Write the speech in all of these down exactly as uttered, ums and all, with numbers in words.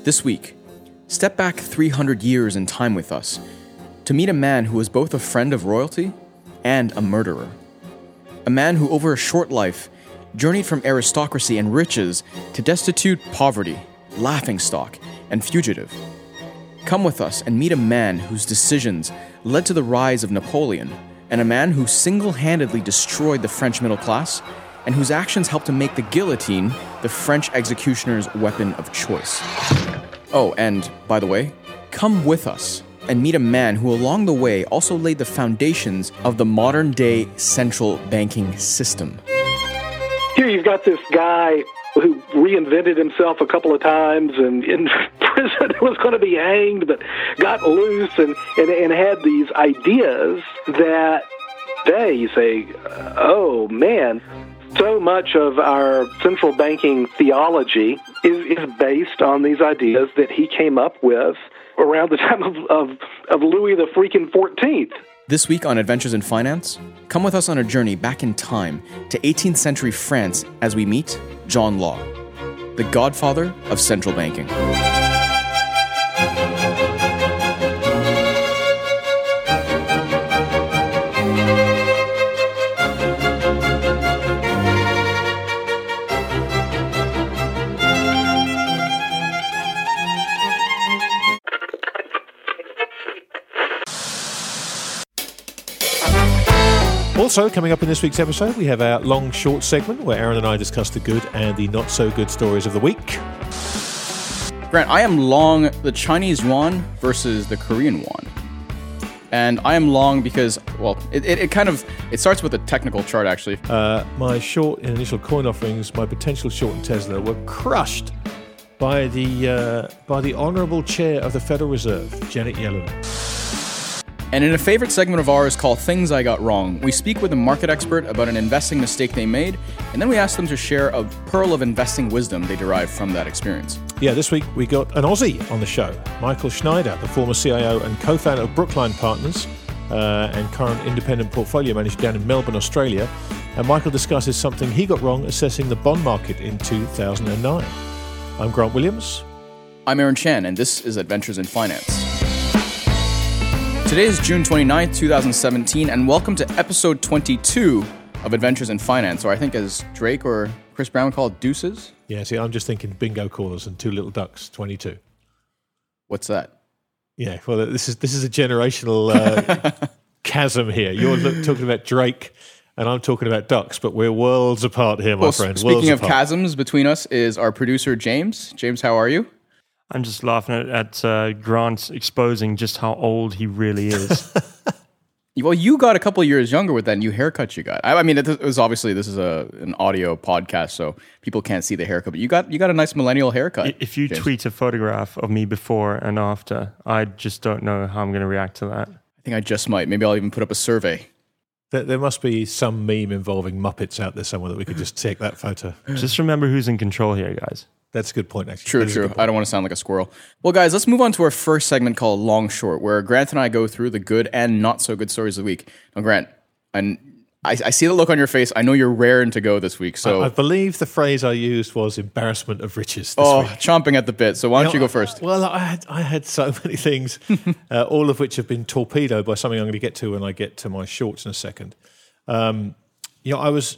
This week, step back three hundred years in time with us to meet a man who was both a friend of royalty and a murderer. A man who over a short life journeyed from aristocracy and riches to destitute poverty, laughingstock, and fugitive. Come with us and meet a man whose decisions led to the rise of Napoleon, and a man who single-handedly destroyed the French middle class, and whose actions helped to make the guillotine the French executioner's weapon of choice. Oh, and by the way, come with us and meet a man who along the way also laid the foundations of the modern-day central banking system. Here you've got this guy who reinvented himself a couple of times and in prison was going to be hanged, but got loose and, and, and had these ideas that today you say, oh man, so much of our central banking theology is, is based on these ideas that he came up with around the time of, of, of Louis the freaking fourteenth. This week on Adventures in Finance, come with us on a journey back in time to eighteenth century France as we meet John Law, the godfather of central banking. Also, coming up in this week's episode, we have our long short segment where Aaron and I discuss the good and the not so good stories of the week. Grant, I am long the Chinese yuan versus the Korean won. And I am long because, well, it, it, it kind of, it starts with a technical chart, actually. Uh, my short in initial coin offerings, my potential short in Tesla, were crushed by the uh, by the Honourable Chair of the Federal Reserve, Janet Yellen. And in a favorite segment of ours called Things I Got Wrong, we speak with a market expert about an investing mistake they made, and then we ask them to share a pearl of investing wisdom they derived from that experience. Yeah, this week we got an Aussie on the show, Michael Schneider, the former C I O and co-founder of Brookline Partners uh, and current independent portfolio manager down in Melbourne, Australia. And Michael discusses something he got wrong assessing the bond market in two thousand nine. I'm Grant Williams. I'm Aaron Chan, and this is Adventures in Finance. Today is June twenty-ninth, twenty seventeen, and welcome to episode twenty-two of Adventures in Finance, or I think as Drake or Chris Brown would call it, Deuces. Yeah, see, I'm just thinking bingo callers and two little ducks, twenty-two. What's that? Yeah, well, this is this is a generational uh, chasm here. You're look, talking about Drake, and I'm talking about ducks, but we're worlds apart here, my well, friend. Speaking worlds of apart. chasms between us is our producer, James. James, how are you? I'm just laughing at, at uh, Grant exposing just how old he really is. Well, you got a couple of years younger with that new haircut you got. I, I mean, it was obviously this is a an audio podcast, so people can't see the haircut. But you got you got a nice millennial haircut. If you James. tweet a photograph of me before and after, I just don't know how I'm going to react to that. I think I just might. Maybe I'll even put up a survey. There, there must be some meme involving Muppets out there somewhere that we could just take that photo. Just remember who's in control here, guys. That's a good point, actually. True, true. I don't want to sound like a squirrel. Well, guys, let's move on to our first segment called Long Short, where Grant and I go through the good and not so good stories of the week. Now, Grant, and I, I see the look on your face. I know you're raring to go this week. So I, I believe the phrase I used was embarrassment of riches this oh, week. chomping at the bit. So why don't You you, know, go first? Well, I had I had so many things, uh, all of which have been torpedoed by something I'm going to get to when I get to my shorts in a second. Um, you know, I was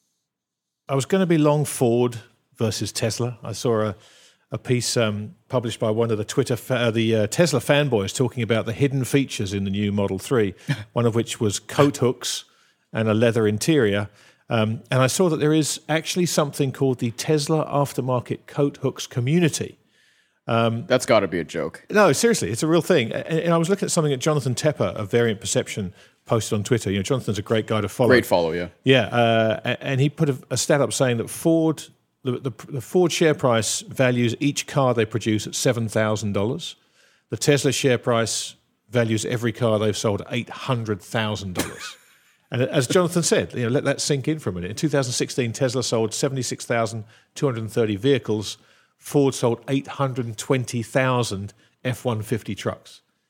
I was going to be long Ford versus Tesla. I saw a a piece um, published by one of the Twitter, fa- uh, the uh, Tesla fanboys talking about the hidden features in the new Model three, one of which was coat hooks and a leather interior. Um, and I saw that there is actually something called the Tesla aftermarket coat hooks community. Um, That's got to be a joke. No, seriously, it's a real thing. And, and I was looking at something that Jonathan Tepper of Variant Perception posted on Twitter. You know, Jonathan's a great guy to follow. Great follow, yeah. Yeah, uh, and he put a, a stat up saying that Ford... The, the, the Ford share price values each car they produce at seven thousand dollars. The Tesla share price values every car they've sold at eight hundred thousand dollars. And as Jonathan said, you know, let that sink in for a minute. In two thousand sixteen, Tesla sold seventy-six thousand two hundred thirty vehicles. Ford sold eight hundred twenty thousand F one fifty trucks.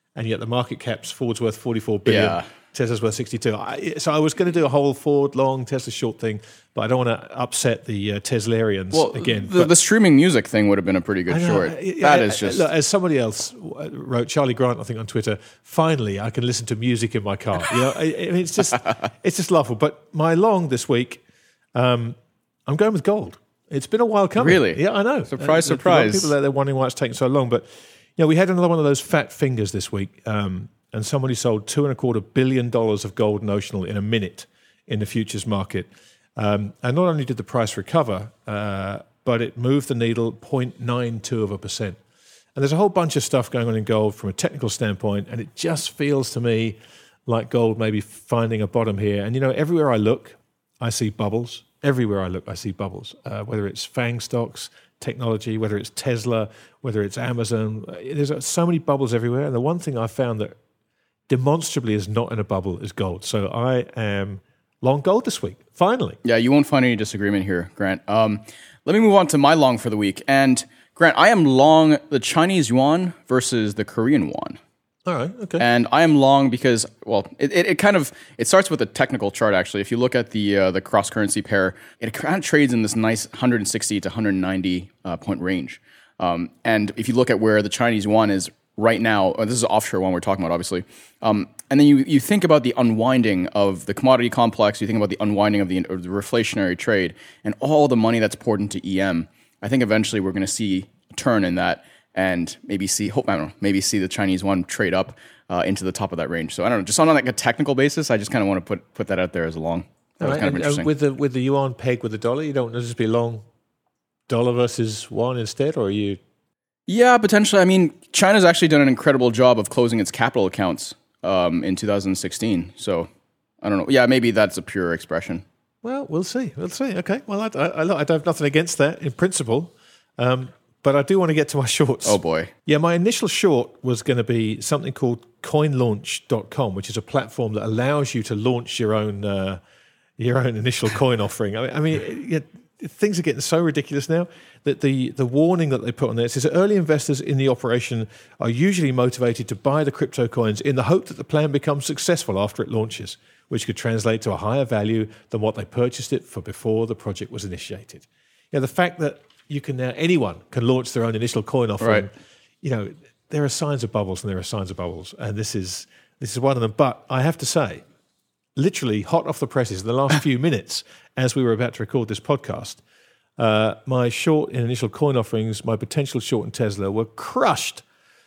and yet the market cap's Ford's worth forty-four billion. Yeah. Tesla's worth sixty-two. I, so I was going to do a whole Ford long, Tesla short thing, but I don't want to upset the uh, Teslarians Well, again. the, but, the streaming music thing would have been a pretty good I know, short. I- I- that I- is just... look, as somebody else wrote, Charlie Grant, I think on Twitter. Finally, I can listen to music in my car. You know, I, I mean, it's just it's just laughable. But my long this week, um, I'm going with gold. It's been a while coming. Really? Yeah, I know. Surprise, Uh, there's a lot of surprise. people there, they're wondering why it's taking so long. But you know, we had another one of those fat fingers this week, um, and somebody sold two and a quarter billion dollars of gold notional in a minute in the futures market. Um, and not only did the price recover, uh, but it moved the needle zero point nine two of a percent. And there's a whole bunch of stuff going on in gold from a technical standpoint, and it just feels to me like gold may be finding a bottom here. And you know, everywhere I look, I see bubbles. Everywhere I look, I see bubbles. Uh, whether it's FANG stocks, technology, whether it's Tesla, whether it's Amazon, there's so many bubbles everywhere. And the one thing I found that demonstrably is not in a bubble is gold. So I am long gold this week, finally. Yeah, you won't find any disagreement here, Grant. Um, let me move on to my long for the week. And Grant, I am long the Chinese yuan versus the Korean won. All right, okay. And I am long because, well, it, it, it kind of, it starts with a technical chart, actually. If you look at the uh, the cross-currency pair, it kind of trades in this nice one hundred sixty to one hundred ninety uh, point range. Um, and if you look at where the Chinese yuan is right now, uh, this is offshore one we're talking about, obviously. Um, and then you, you think about the unwinding of the commodity complex, you think about the unwinding of the, of the reflationary trade, and all the money that's poured into E M. I think eventually we're going to see a turn in that, and maybe see, hope I don't know, maybe see the Chinese yuan trade up uh, into the top of that range. So I don't know, just on like a technical basis, I just kind of want to put put that out there as a long. That All was right, kind of and, interesting. and with the with the yuan peg with the dollar, you don't want to just be long dollar versus yuan instead, or are you? Yeah, potentially. I mean, China's actually done an incredible job of closing its capital accounts um, in two thousand sixteen. So I don't know. Yeah, maybe that's a pure expression. Well, we'll see. We'll see. Okay. Well, I, I, I have nothing against that in principle, um, but I do want to get to my shorts. Oh boy. Yeah, my initial short was going to be something called coin launch dot com, which is a platform that allows you to launch your own uh, your own initial coin offering. I mean, I mean it, it, things are getting so ridiculous now that the, the warning that they put on there says that early investors in the operation are usually motivated to buy the crypto coins in the hope that the plan becomes successful after it launches, which could translate to a higher value than what they purchased it for before the project was initiated. You know, the fact that you can now, anyone can launch their own initial coin offering, Right. you know, there are signs of bubbles and there are signs of bubbles, and this is this is one of them. But I have to say, literally hot off the presses in the last few minutes, as we were about to record this podcast, uh, my short in initial coin offerings, my potential short in Tesla, were crushed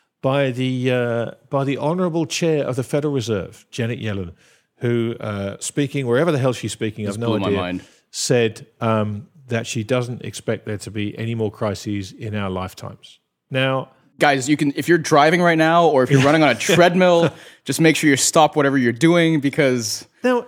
by the uh, by the honourable chair of the Federal Reserve, Janet Yellen, who, uh, speaking wherever the hell she's speaking, I've no blew my idea, mind. said um, that she doesn't expect there to be any more crises in our lifetimes. Now, Guys, you can if you're driving right now or if you're running on a treadmill, just make sure you stop whatever you're doing because Now,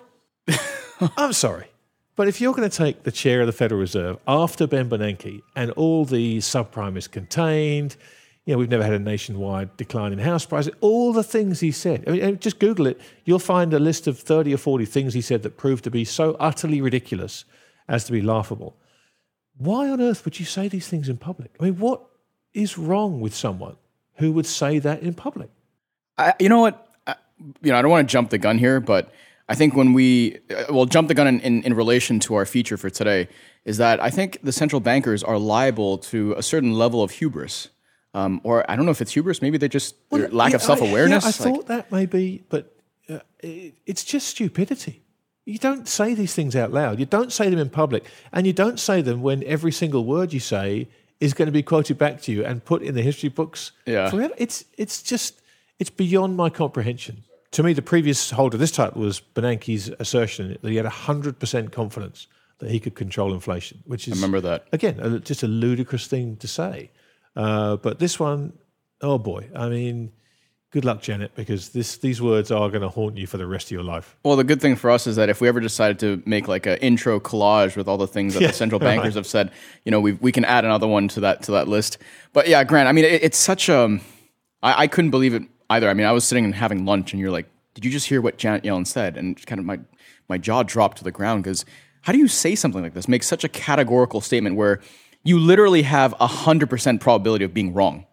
I'm sorry, but if you're going to take the chair of the Federal Reserve after Ben Bernanke and all the subprime is contained, you know, we've never had a nationwide decline in house prices, all the things he said, I mean, just Google it, you'll find a list of thirty or forty things he said that proved to be so utterly ridiculous as to be laughable. Why on earth would you say these things in public? I mean, what is wrong with someone who would say that in public? I, you know what? I, you know, I don't want to jump the gun here, but I think when we, uh, well, jump the gun in, in, in relation to our feature for today is that I think the central bankers are liable to a certain level of hubris. Um, or I don't know if it's hubris, maybe they just, their lack Yeah, of self-awareness. I, yeah, I like- thought that may be, but uh, it, it's just stupidity. You don't say these things out loud. You don't say them in public. And you don't say them when every single word you say is going to be quoted back to you and put in the history books Yeah. forever. It's, it's just, it's beyond my comprehension. To me, the previous holder of this title was Bernanke's assertion that he had one hundred percent confidence that he could control inflation, which is, I remember that. again, a, just a ludicrous thing to say. Uh, but this one, oh boy, I mean, good luck, Janet, because this, these words are going to haunt you for the rest of your life. Well, the good thing for us is that if we ever decided to make like an intro collage with all the things that Yeah, the central bankers right. have said, you know, we we can add another one to that to that list. But yeah, Grant, I mean, it, it's such a, I, I couldn't believe it either. I mean, I was sitting and having lunch, and you're like, did you just hear what Janet Yellen said? And kind of my my jaw dropped to the ground because how do you say something like this? Make such a categorical statement where you literally have a hundred percent probability of being wrong.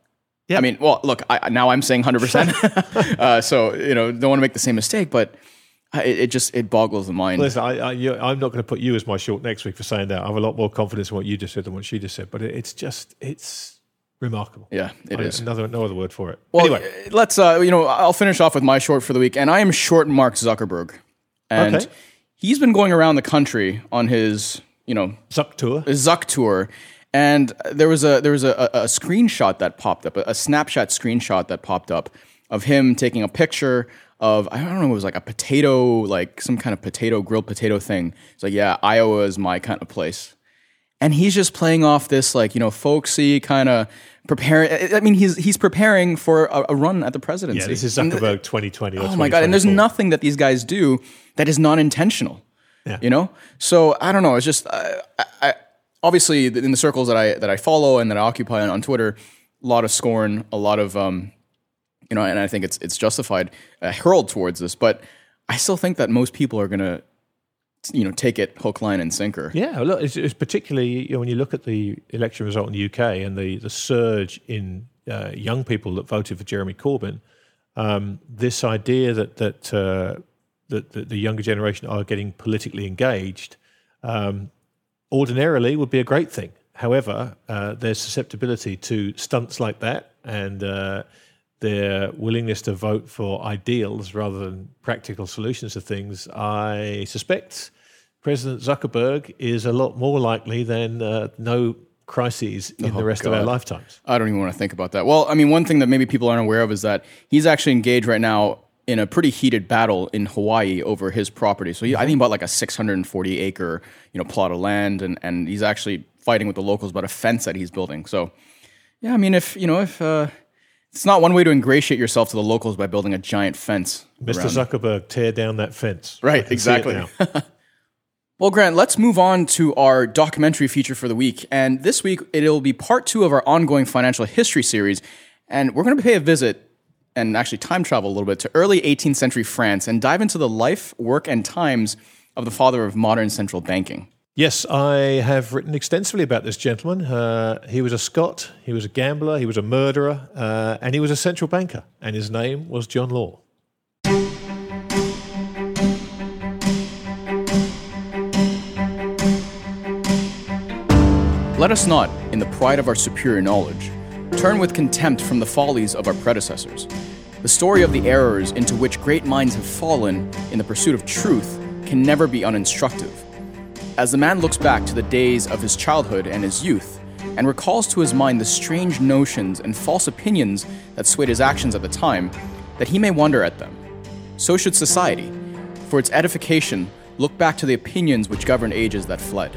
Yeah. I mean, well, look, I, now I'm saying one hundred percent. uh, so, you know, don't want to make the same mistake, but it, it just, it boggles the mind. Listen, I, I, you, I'm not going to put you as my short next week for saying that. I have a lot more confidence in what you just said than what she just said, but it, it's just, it's remarkable. Yeah, it I, is. Another, no other word for it. Well, anyway. let's, uh, you know, I'll finish off with my short for the week, and I am short Mark Zuckerberg. And Okay. he's been going around the country on his, you know, Zuck tour. Zuck tour. And there was a there was a, a, a screenshot that popped up, a, a Snapchat screenshot that popped up of him taking a picture of, I don't know, it was like a potato, like some kind of potato, grilled potato thing. It's like, yeah, Iowa is my kind of place. And he's just playing off this, like, you know, folksy kind of preparing. I mean, he's he's preparing for a, a run at the presidency. Yeah, this is And Zuckerberg th- twenty twenty. Or Oh my God. And there's nothing that these guys do that is non intentional. Yeah. You know? So I don't know. It's just, uh, I, I, obviously in the circles that I that I follow and that I occupy on, on Twitter, a lot of scorn, a lot of, um, you know, and I think it's it's justified, uh, hurled towards this. But I still think that most people are going to, you know, take it hook, line, and sinker. Yeah, look, it's, it's particularly, you know, when you look at the election result in the U K and the, the surge in uh, young people that voted for Jeremy Corbyn, um, this idea that that, uh, that that the younger generation are getting politically engaged, um, ordinarily would be a great thing. However, uh, their susceptibility to stunts like that and uh, their willingness to vote for ideals rather than practical solutions to things, I suspect President Zuckerberg is a lot more likely than uh, no crises in Oh, the rest God. of our lifetimes. I don't even want to think about that. Well, I mean, one thing that maybe people aren't aware of is that he's actually engaged right now in a pretty heated battle in Hawaii over his property. So he, I think he bought like a six hundred forty acre, you know, plot of land, and, and he's actually fighting with the locals about a fence that he's building. So, yeah, I mean, if, you know, if uh, it's not one way to ingratiate yourself to the locals by building a giant fence. Mister around. Zuckerberg, tear down that fence. I Right, can see it exactly. now. Well, Grant, let's move on to our documentary feature for the week. And this week, it'll be part two of our ongoing financial history series. And we're going to pay a visit and actually time travel a little bit to early eighteenth century France and dive into the life, work, and times of the father of modern central banking. Yes, I have written extensively about this gentleman. Uh, he was a Scot, he was a gambler, he was a murderer, uh, and he was a central banker. And his name was John Law. Let us not, in the pride of our superior knowledge, turn with contempt from the follies of our predecessors. The story of the errors into which great minds have fallen in the pursuit of truth can never be uninstructive. As the man looks back to the days of his childhood and his youth, and recalls to his mind the strange notions and false opinions that swayed his actions at the time, that he may wonder at them. So should society, for its edification, look back to the opinions which governed ages that fled.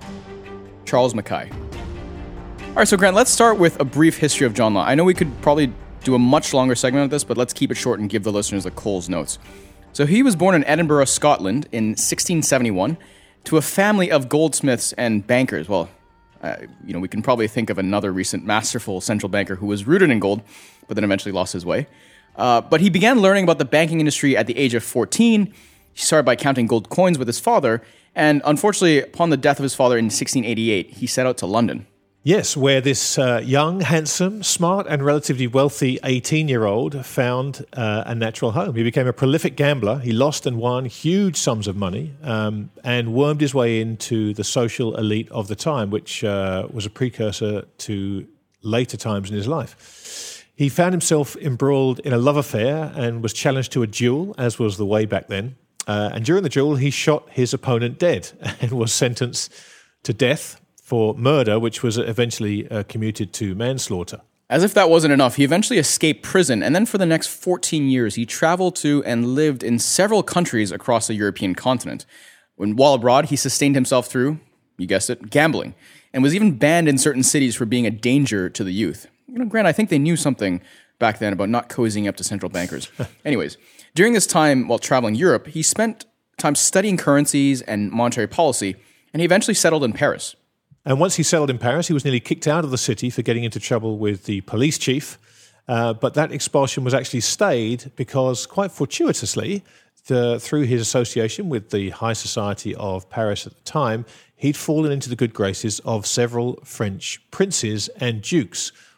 Charles Mackay. All right, so Grant, let's start with a brief history of John Law. I know we could probably do a much longer segment of this, but let's keep it short and give the listeners the Cole's notes. So he was born in Edinburgh, Scotland in sixteen seventy-one to a family of goldsmiths and bankers. Well, uh, you know, we can probably think of another recent masterful central banker who was rooted in gold, but then eventually lost his way. Uh, but he began learning about the banking industry at the age of fourteen. He started by counting gold coins with his father, and unfortunately, upon the death of his father in sixteen eighty-eight, he set out to London. Yes, where this uh, young, handsome, smart, and relatively wealthy eighteen-year-old found uh, a natural home. He became a prolific gambler. He lost and won huge sums of money um, and wormed his way into the social elite of the time, which uh, was a precursor to later times in his life. He found himself embroiled in a love affair and was challenged to a duel, as was the way back then. Uh, and during the duel, he shot his opponent dead and was sentenced to death for murder, which was eventually uh, commuted to manslaughter. As if that wasn't enough, he eventually escaped prison, and then for the next fourteen years, he traveled to and lived in several countries across the European continent. When, while abroad, he sustained himself through, you guessed it, gambling, and was even banned in certain cities for being a danger to the youth. You know, Grant, I think they knew something back then about not cozying up to central bankers. Anyways, during this time while traveling Europe, he spent time studying currencies and monetary policy, and he eventually settled in Paris. And once he settled in Paris, he was nearly kicked out of the city for getting into trouble with the police chief. Uh, but that expulsion was actually stayed because, quite fortuitously, the, through his association with the high society of Paris at the time, he'd fallen into the good graces of several French princes and dukes,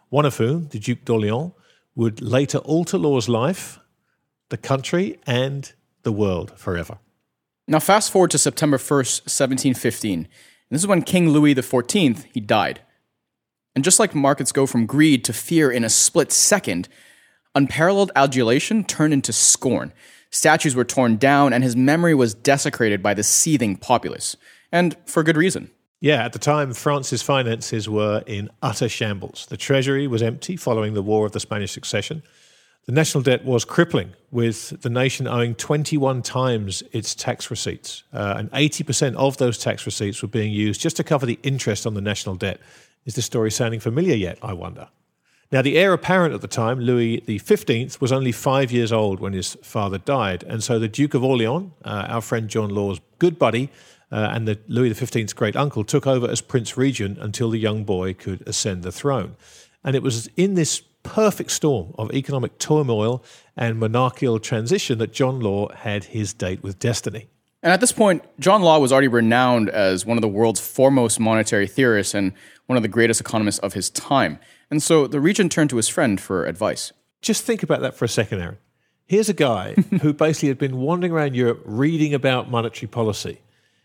one of whom, the Duc d'Orléans, would later alter Law's life, the country, and the world forever. Now fast forward to September first, seventeen fifteen. And this is when King Louis the fourteenth, he died. And just like markets go from greed to fear in a split second, unparalleled adulation turned into scorn. Statues were torn down, and his memory was desecrated by the seething populace. And for good reason. Yeah, at the time, France's finances were in utter shambles. The treasury was empty following the War of the Spanish Succession. The national debt was crippling, with the nation owing twenty-one times its tax receipts. Uh, and eighty percent of those tax receipts were being used just to cover the interest on the national debt. Is this story sounding familiar yet, I wonder? Now, the heir apparent at the time, Louis the fifteenth, was only five years old when his father died. And so the Duke of Orleans, uh, our friend John Law's good buddy, uh, and the Louis the fifteenth's great uncle, took over as Prince Regent until the young boy could ascend the throne. And it was in this perfect storm of economic turmoil and monarchical transition that John Law had his date with destiny. And at this point, John Law was already renowned as one of the world's foremost monetary theorists and one of the greatest economists of his time. And so the regent turned to his friend for advice. Just think about that for a second, Aaron. Here's a guy who basically had been wandering around Europe reading about monetary policy.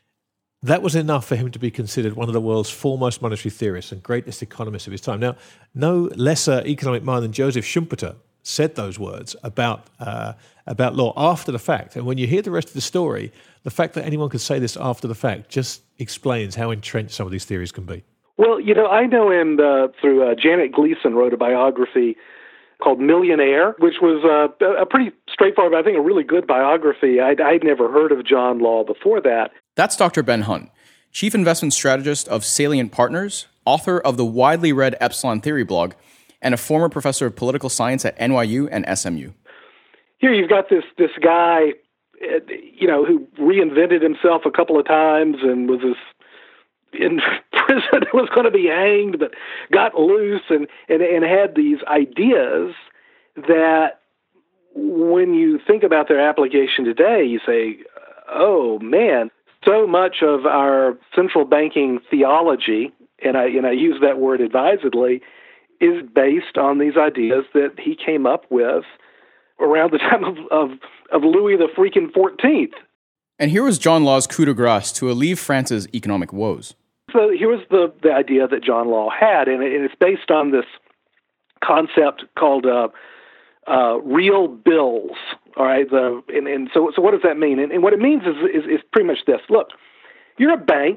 That was enough for him to be considered one of the world's foremost monetary theorists and greatest economists of his time. Now, no lesser economic mind than Joseph Schumpeter said those words about uh, about Law after the fact. And when you hear the rest of the story, the fact that anyone could say this after the fact just explains how entrenched some of these theories can be. Well, you know, I know him uh, through uh, Janet Gleason wrote a biography called Millionaire, which was uh, a pretty straightforward, I think a really good biography. I'd, I'd never heard of John Law before that. That's Doctor Ben Hunt, Chief Investment Strategist of Salient Partners, author of the widely read Epsilon Theory blog, and a former professor of political science at N Y U and S M U. Here you've got this this guy, you know, who reinvented himself a couple of times and was this in prison, was going to be hanged, but got loose and, and, and had these ideas that when you think about their application today, you say, oh, man, so much of our central banking theology, and I, and I use that word advisedly, is based on these ideas that he came up with around the time of, of, of Louis the freaking fourteenth. And here was John Law's coup de grace to alleviate France's economic woes. So here was the, the idea that John Law had, and, it, and it's based on this concept called uh, uh, real bills. All right, the, and, and so so what does that mean? And, and what it means is, is is pretty much this. Look, you're a bank,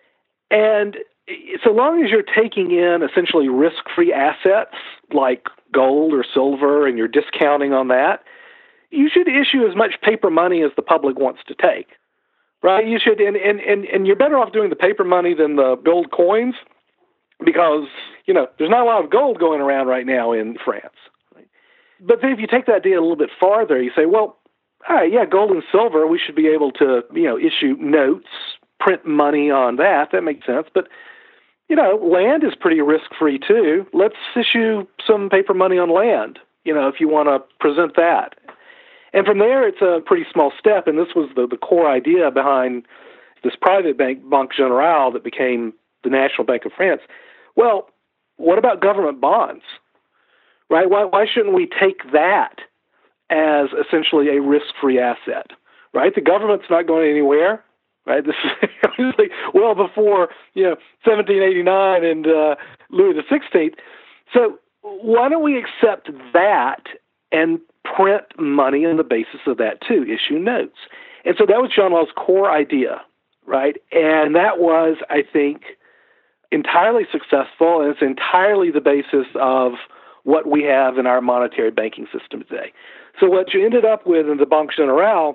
and so long as you're taking in essentially risk-free assets like gold or silver and you're discounting on that, you should issue as much paper money as the public wants to take, right? You should, and, and, and, and you're better off doing the paper money than the gold coins because, you know, there's not a lot of gold going around right now in France. Right? But then if you take that idea a little bit farther, you say, well, all right, yeah, gold and silver, we should be able to, you know, issue notes, print money on that. That makes sense. But you know, land is pretty risk-free too. Let's issue some paper money on land, you know, if you want to present that. And from there, it's a pretty small step, and this was the, the core idea behind this private bank, Banque Générale, that became the National Bank of France. Well, what about government bonds, right? Why, why shouldn't we take that as essentially a risk-free asset, right? The government's not going anywhere. Right, this is obviously well before you know seventeen eighty-nine and uh, Louis the sixteenth. So why don't we accept that and print money on the basis of that too? Issue notes, and so that was John Law's core idea, right? And that was, I think, entirely successful, and it's entirely the basis of what we have in our monetary banking system today. So what you ended up with in the Banque Générale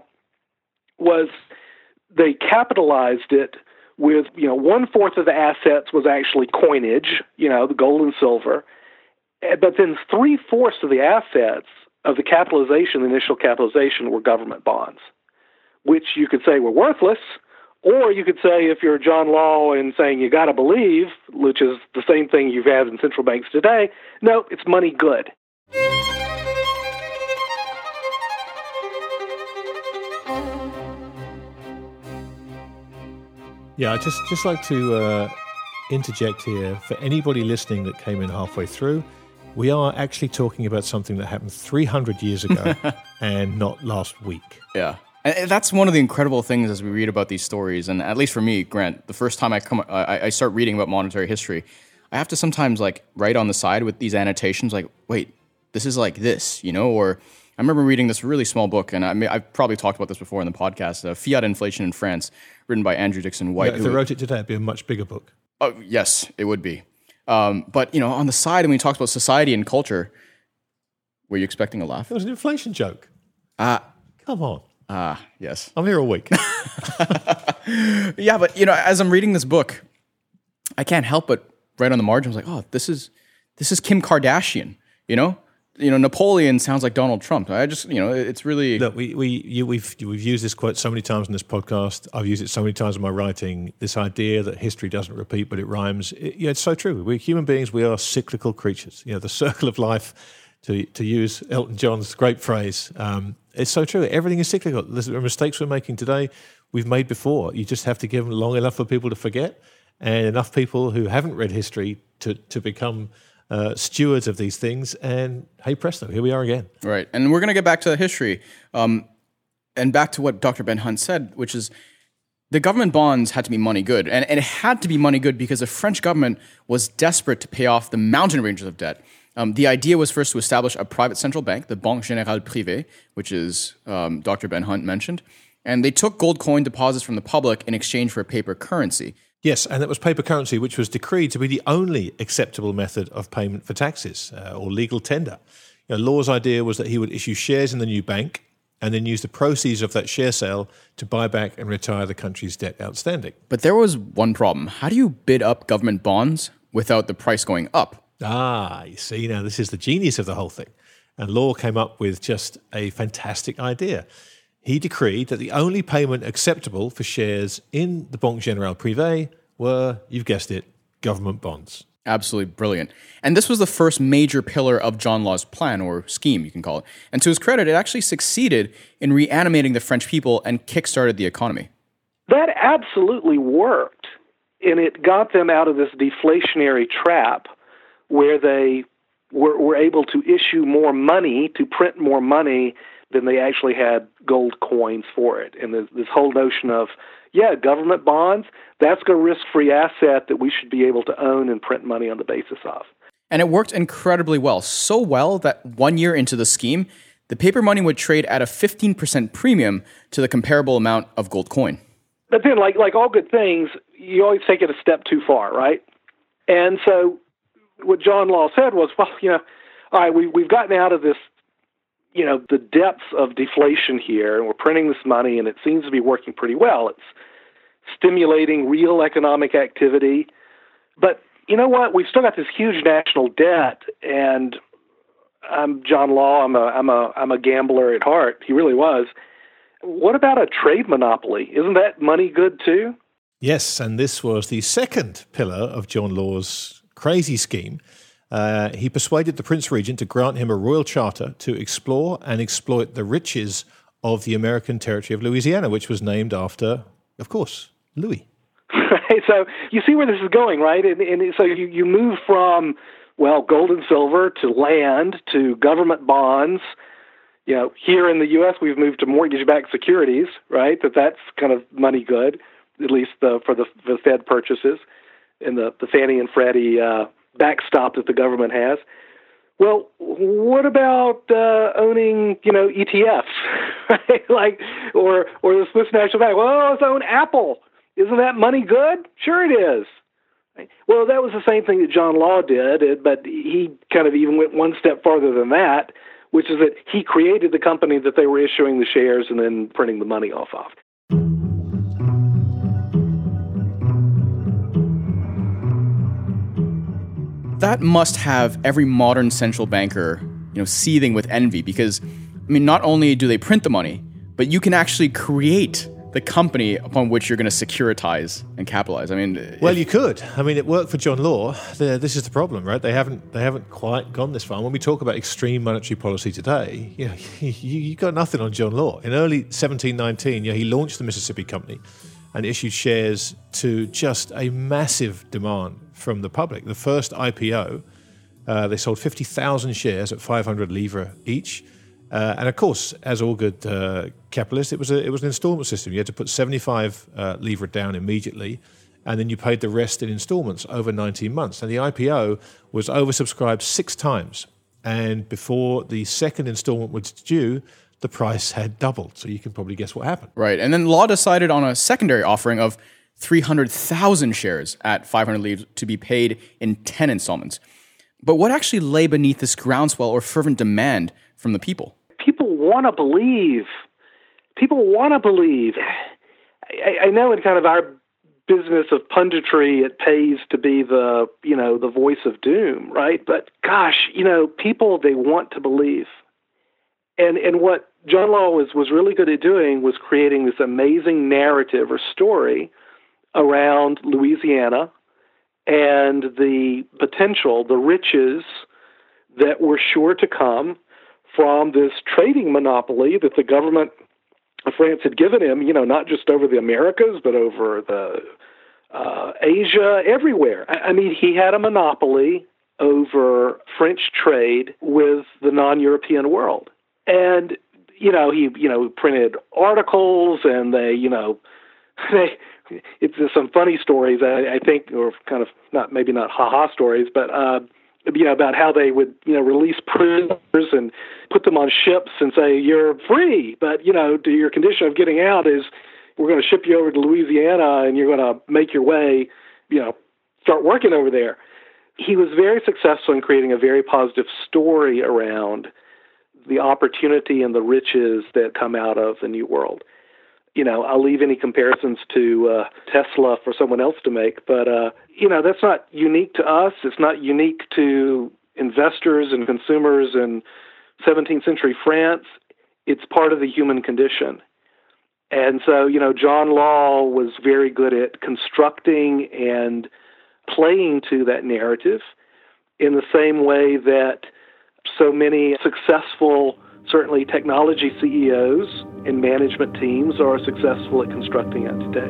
was they capitalized it with, you know, one-fourth of the assets was actually coinage, you know, the gold and silver. But then three-fourths of the assets of the capitalization, the initial capitalization, were government bonds, which you could say were worthless, or you could say, if you're John Law and saying you got to believe, which is the same thing you have in central banks today, no, it's money good. Yeah, I'd just, just like to uh, interject here for anybody listening that came in halfway through. we are actually talking about something that happened three hundred years ago and not last week. Yeah. And that's one of the incredible things as we read about these stories. And at least for me, Grant, the first time I come, I, I start reading about monetary history, I have to sometimes like write on the side with these annotations, like, wait, this is like this, you know? Or I remember reading this really small book, and I mean, I've probably talked about this before in the podcast, uh, Fiat Inflation in France, written by Andrew Dixon White. Yeah, if they wrote it today, it'd be a much bigger book. Oh, yes, it would be. Um, but, you know, on the side, when he talks about society and culture, were you expecting a laugh? It was an inflation joke. Ah. Uh, Come on. Ah, uh, yes. I'm here all week. Yeah, but, you know, as I'm reading this book, I can't help but right on the margin, I was like, oh, this is this is Kim Kardashian, you know? You know, Napoleon sounds like Donald Trump. I just, you know, it's really... Look, we, we, you, we've, we've used this quote so many times in this podcast. I've used it so many times in my writing. This idea that history doesn't repeat, but it rhymes. It, yeah, it's so true. We're human beings. We are cyclical creatures. You know, the circle of life, to to use Elton John's great phrase, um, it's so true. Everything is cyclical. The mistakes we're making today, we've made before. You just have to give them long enough for people to forget, and enough people who haven't read history to, to become... Uh, stewards of these things, and hey presto, here we are again. Right, and we're going to get back to the history, um, and back to what Doctor Ben Hunt said, which is the government bonds had to be money good, and, and it had to be money good because the French government was desperate to pay off the mountain ranges of debt. Um, the idea was first to establish a private central bank, the Banque Générale Privée, which is um, Doctor Ben Hunt mentioned, and they took gold coin deposits from the public in exchange for a paper currency. Yes, and it was paper currency, which was decreed to be the only acceptable method of payment for taxes uh, or legal tender. You know, Law's idea was that he would issue shares in the new bank and then use the proceeds of that share sale to buy back and retire the country's debt outstanding. But there was one problem. How do you bid up government bonds without the price going up? Ah, you see, now this is the genius of the whole thing. And Law came up with just a fantastic idea. He decreed that the only payment acceptable for shares in the Banque Générale Privée were, you've guessed it, government bonds. Absolutely brilliant. And this was the first major pillar of John Law's plan, or scheme, you can call it. And to his credit, it actually succeeded in reanimating the French people and kickstarted the economy. That absolutely worked. And it got them out of this deflationary trap where they were, were able to issue more money, to print more money, than they actually had gold coins for it. And this, this whole notion of, yeah, government bonds, that's a risk-free asset that we should be able to own and print money on the basis of. And it worked incredibly well, so well that one year into the scheme, the paper money would trade at a fifteen percent premium to the comparable amount of gold coin. But then, like like all good things, you always take it a step too far, right? And so what John Law said was, well, you know, all right, we, we've gotten out of this, you know, the depths of deflation here, and we're printing this money, and it seems to be working pretty well. It's stimulating real economic activity. But you know what? We've still got this huge national debt, and I'm John Law. I'm a, I'm a, I'm a gambler at heart. He really was. What about a trade monopoly? Isn't that money good too? Yes, and this was the second pillar of John Law's crazy scheme. Uh, he persuaded the Prince Regent to grant him a royal charter to explore and exploit the riches of the American territory of Louisiana, which was named after, of course, Louis. Right, so you see where this is going, right? And, and so you, you move from, well, gold and silver to land to government bonds. You know, here in the U S, we've moved to mortgage-backed securities, right? That that's kind of money good, at least the, for the, the Fed purchases and the, the Fannie and Freddie uh, backstop that the government has. Well, what about uh, owning, you know, E T Fs, right? Like, or or the Swiss National Bank? Well, let's own Apple. Isn't that money good? Sure, it is. Right? Well, that was the same thing that John Law did, but he kind of even went one step farther than that, which is that he created the company that they were issuing the shares and then printing the money off of. That must have every modern central banker, you know, seething with envy because, I mean, not only do they print the money, but you can actually create the company upon which you're going to securitize and capitalize. I mean, well, if, you could. I mean, it worked for John Law. The, this is the problem, right? They haven't they haven't quite gone this far. When we talk about extreme monetary policy today, you know, you, you got nothing on John Law. In early seventeen nineteen, you know, he launched the Mississippi Company and issued shares to just a massive demand from the public. The first I P O Uh, they sold fifty thousand shares at five hundred livres each. Uh, and of course, as all good uh, capitalists, it was a, it was an installment system. You had to put seventy-five uh, livres down immediately, and then you paid the rest in installments over nineteen months. And the I P O was oversubscribed six times. And before the second installment was due, the price had doubled. So you can probably guess what happened. Right. And then Law decided on a secondary offering of three hundred thousand shares at five hundred livres to be paid in ten installments. But what actually lay beneath this groundswell or fervent demand from the people? People want to believe. People want to believe. I, I know in kind of our business of punditry, it pays to be the, you know, the voice of doom, right? But gosh, you know, people, they want to believe. And and what John Law was, was really good at doing was creating this amazing narrative or story around Louisiana and the potential, the riches that were sure to come from this trading monopoly that the government of France had given him, you know, not just over the Americas, but over the uh, Asia, everywhere. I, I mean, he had a monopoly over French trade with the non-European world. And, you know, he, you know, printed articles and they, you know, they, it's some funny stories, I, I think, or kind of not, maybe not ha-ha stories, but, uh, you know, about how they would, you know, release prisoners and put them on ships and say, you're free, but, you know, your condition of getting out is we're going to ship you over to Louisiana and you're going to make your way, you know, start working over there. He was very successful in creating a very positive story around the opportunity and the riches that come out of the New World. You know, I'll leave any comparisons to uh, Tesla for someone else to make, but, uh, you know, that's not unique to us. It's not unique to investors and consumers in seventeenth century France. It's part of the human condition. And so, you know, John Law was very good at constructing and playing to that narrative in the same way that so many successful, certainly technology C E Os and management teams are successful at constructing it today.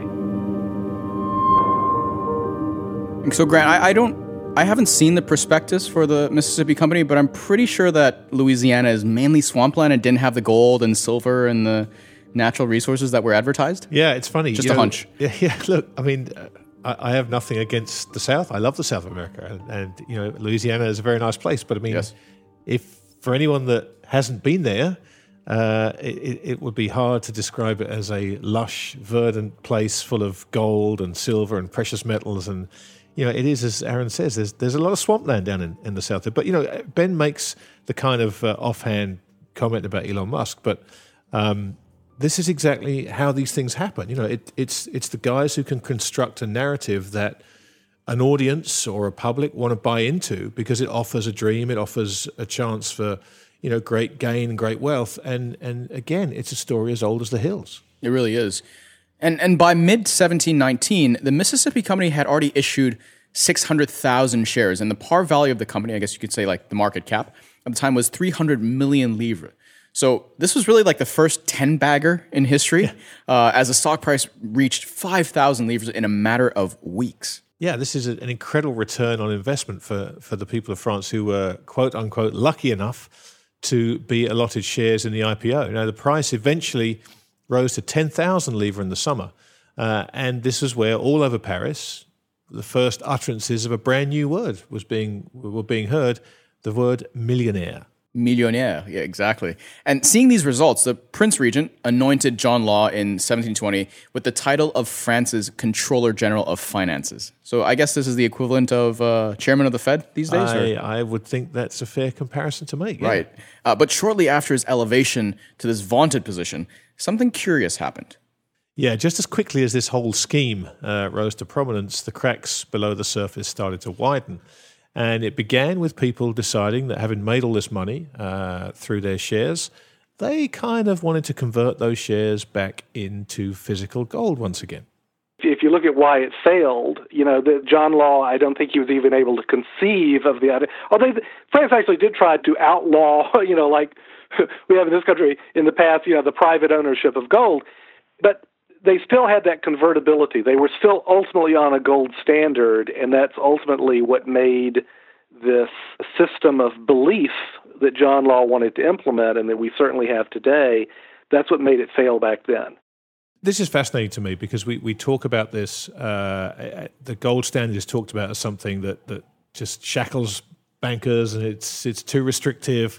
So, Grant, I, I don't, I haven't seen the prospectus for the Mississippi Company, but I'm pretty sure that Louisiana is mainly swampland and didn't have the gold and silver and the natural resources that were advertised. Yeah, it's funny. Just you a know, hunch. Yeah, yeah, look, I mean, I, I have nothing against the South. I love the South of America, and, and you know, Louisiana is a very nice place. But I mean, Yes. if for anyone that hasn't been there, uh, it, it would be hard to describe it as a lush, verdant place full of gold and silver and precious metals. And, you know, it is, as Aaron says, there's, there's a lot of swampland down in, in the South. But, you know, Ben makes the kind of uh, offhand comment about Elon Musk, but um, this is exactly how these things happen. You know, it, it's it's the guys who can construct a narrative that an audience or a public want to buy into because it offers a dream, it offers a chance for, you know, great gain, great wealth. And and again, it's a story as old as the hills. It really is. And and by mid seventeen nineteen, the Mississippi Company had already issued six hundred thousand shares, and the par value of the company, I guess you could say like the market cap at the time, was three hundred million livres. So this was really like the first ten-bagger in history, yeah. uh, as the stock price reached five thousand livres in a matter of weeks. Yeah, this is an incredible return on investment for, for the people of France who were, quote-unquote, lucky enough to be allotted shares in the I P O. Now, the price eventually rose to ten thousand livres in the summer, uh, and this was where, all over Paris, the first utterances of a brand new word was being were being heard, the word millionaire. Millionaire, yeah, exactly. And seeing these results, the Prince Regent anointed John Law in seventeen twenty with the title of France's Controller General of Finances. So I guess this is the equivalent of uh, Chairman of the Fed these days? I, or? I would think that's a fair comparison to make. Yeah. Right. Uh, but shortly after his elevation to this vaunted position, something curious happened. Yeah, just as quickly as this whole scheme uh, rose to prominence, the cracks below the surface started to widen. And it began with people deciding that having made all this money uh, through their shares, they kind of wanted to convert those shares back into physical gold once again. If you look at why it failed, you know, the John Law, I don't think he was even able to conceive of the idea. Although France actually did try to outlaw, you know, like we have in this country in the past, you know, the private ownership of gold. But they still had that convertibility. They were still ultimately on a gold standard, and that's ultimately what made this system of belief that John Law wanted to implement and that we certainly have today, that's what made it fail back then. This is fascinating to me because we, we talk about this, uh, the gold standard is talked about as something that, that just shackles bankers and it's it's too restrictive.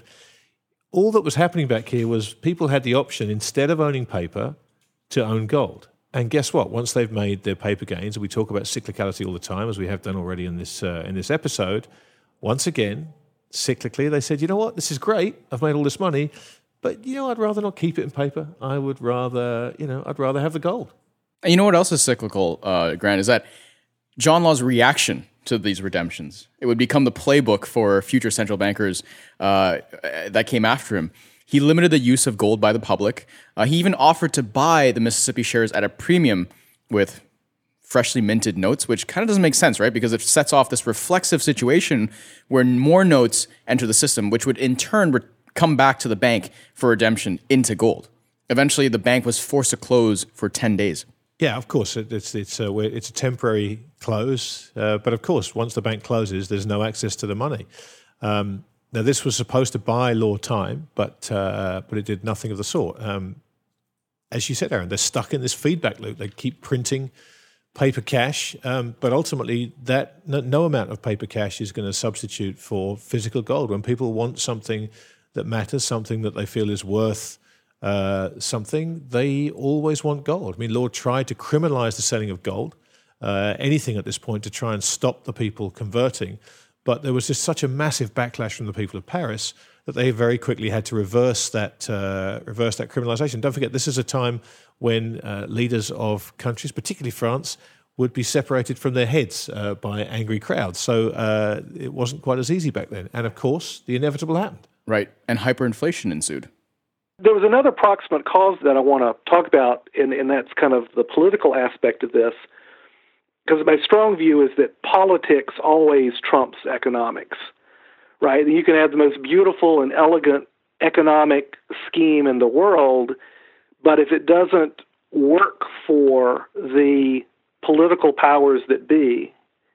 All that was happening back here was people had the option, instead of owning paper, to own gold. And guess what? Once they've made their paper gains, and we talk about cyclicality all the time, as we have done already in this uh, in this episode, once again, cyclically, they said, you know what, this is great, I've made all this money, but, you know, I'd rather not keep it in paper. I would rather, you know, I'd rather have the gold. And you know what else is cyclical, uh, Grant, is that John Law's reaction to these redemptions. It would become the playbook for future central bankers uh, that came after him. He limited the use of gold by the public. Uh, he even offered to buy the Mississippi shares at a premium with freshly minted notes, which kind of doesn't make sense, right? Because it sets off this reflexive situation where more notes enter the system, which would in turn re- come back to the bank for redemption into gold. Eventually, the bank was forced to close for ten days. Yeah, of course, it, it's it's a it's a temporary close, uh, but of course, once the bank closes, there's no access to the money. Um, now, this was supposed to buy Law time, but uh, but it did nothing of the sort. Um, as you said, Aaron, they're stuck in this feedback loop. They keep printing paper cash, um, but ultimately, that no, no amount of paper cash is going to substitute for physical gold. When people want something that matters, something that they feel is worth uh, something, they always want gold. I mean, Law tried to criminalize the selling of gold, uh, anything at this point, to try and stop the people converting. But there was just such a massive backlash from the people of Paris that they very quickly had to reverse that uh, reverse that criminalization. Don't forget, this is a time when uh, leaders of countries, particularly France, would be separated from their heads uh, by angry crowds. So uh, it wasn't quite as easy back then. And of course, the inevitable happened. Right, and hyperinflation ensued. There was another proximate cause that I want to talk about, and, and that's kind of the political aspect of this, because my strong view is that politics always trumps economics, right? You can have the most beautiful and elegant economic scheme in the world, but if it doesn't work for the political powers that be,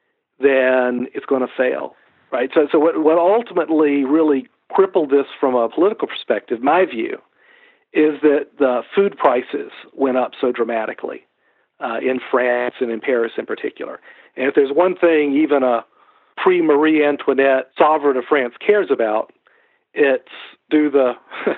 then it's going to fail, right? So, so what, what ultimately really crippled this from a political perspective, my view, is that the food prices went up so dramatically uh, in France and in Paris in particular. And if there's one thing even a pre-Marie Antoinette sovereign of France cares about, it's do the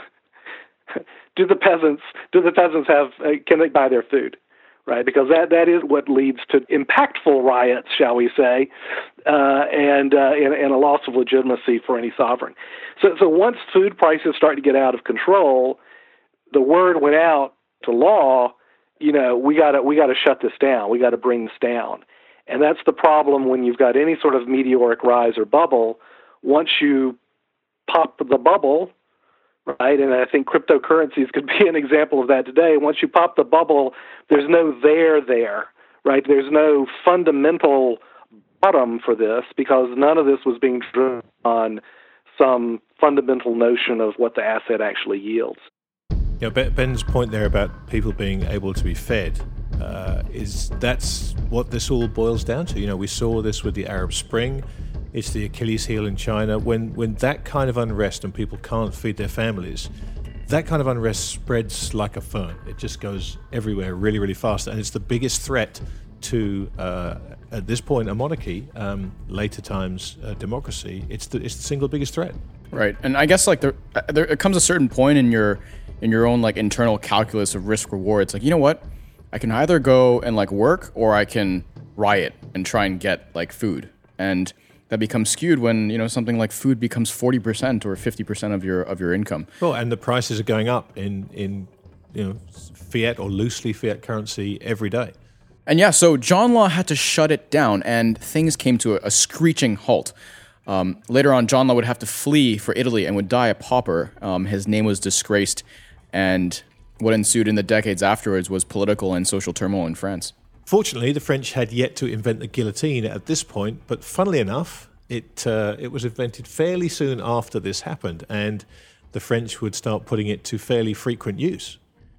do the peasants do the peasants have uh, can they buy their food, right? Because that that is what leads to impactful riots, shall we say, uh, and, uh, and and a loss of legitimacy for any sovereign. So so once food prices start to get out of control, the word went out to Law, you know, we got to we got to shut this down. We got to bring this down. And that's the problem when you've got any sort of meteoric rise or bubble. Once you pop the bubble, right, and I think cryptocurrencies could be an example of that today. Once you pop the bubble, there's no there there, right? There's no fundamental bottom for this because none of this was being driven on some fundamental notion of what the asset actually yields. You know, Ben's point there about people being able to be fed uh, is that's what this all boils down to. You know, we saw this with the Arab Spring. It's the Achilles heel in China. When when that kind of unrest and people can't feed their families, that kind of unrest spreads like a fern. It just goes everywhere really, really fast. And it's the biggest threat to, uh, at this point, a monarchy, um, later times uh, democracy. It's the it's the single biggest threat. Right, and I guess like there, there comes a certain point in your in your own like internal calculus of risk reward. It's like, you know what, I can either go and like work or I can riot and try and get like food, and that becomes skewed when, you know, something like food becomes forty percent or fifty percent of your of your income. Well, and the prices are going up in in you know fiat or loosely fiat currency every day. And yeah, so John Law had to shut it down, and things came to a, a screeching halt. Um, later on, John Law would have to flee for Italy and would die a pauper. Um, his name was disgraced, and what ensued in the decades afterwards was political and social turmoil in France. Fortunately, the French had yet to invent the guillotine at this point, but funnily enough, it uh, it was invented fairly soon after this happened, and the French would start putting it to fairly frequent use.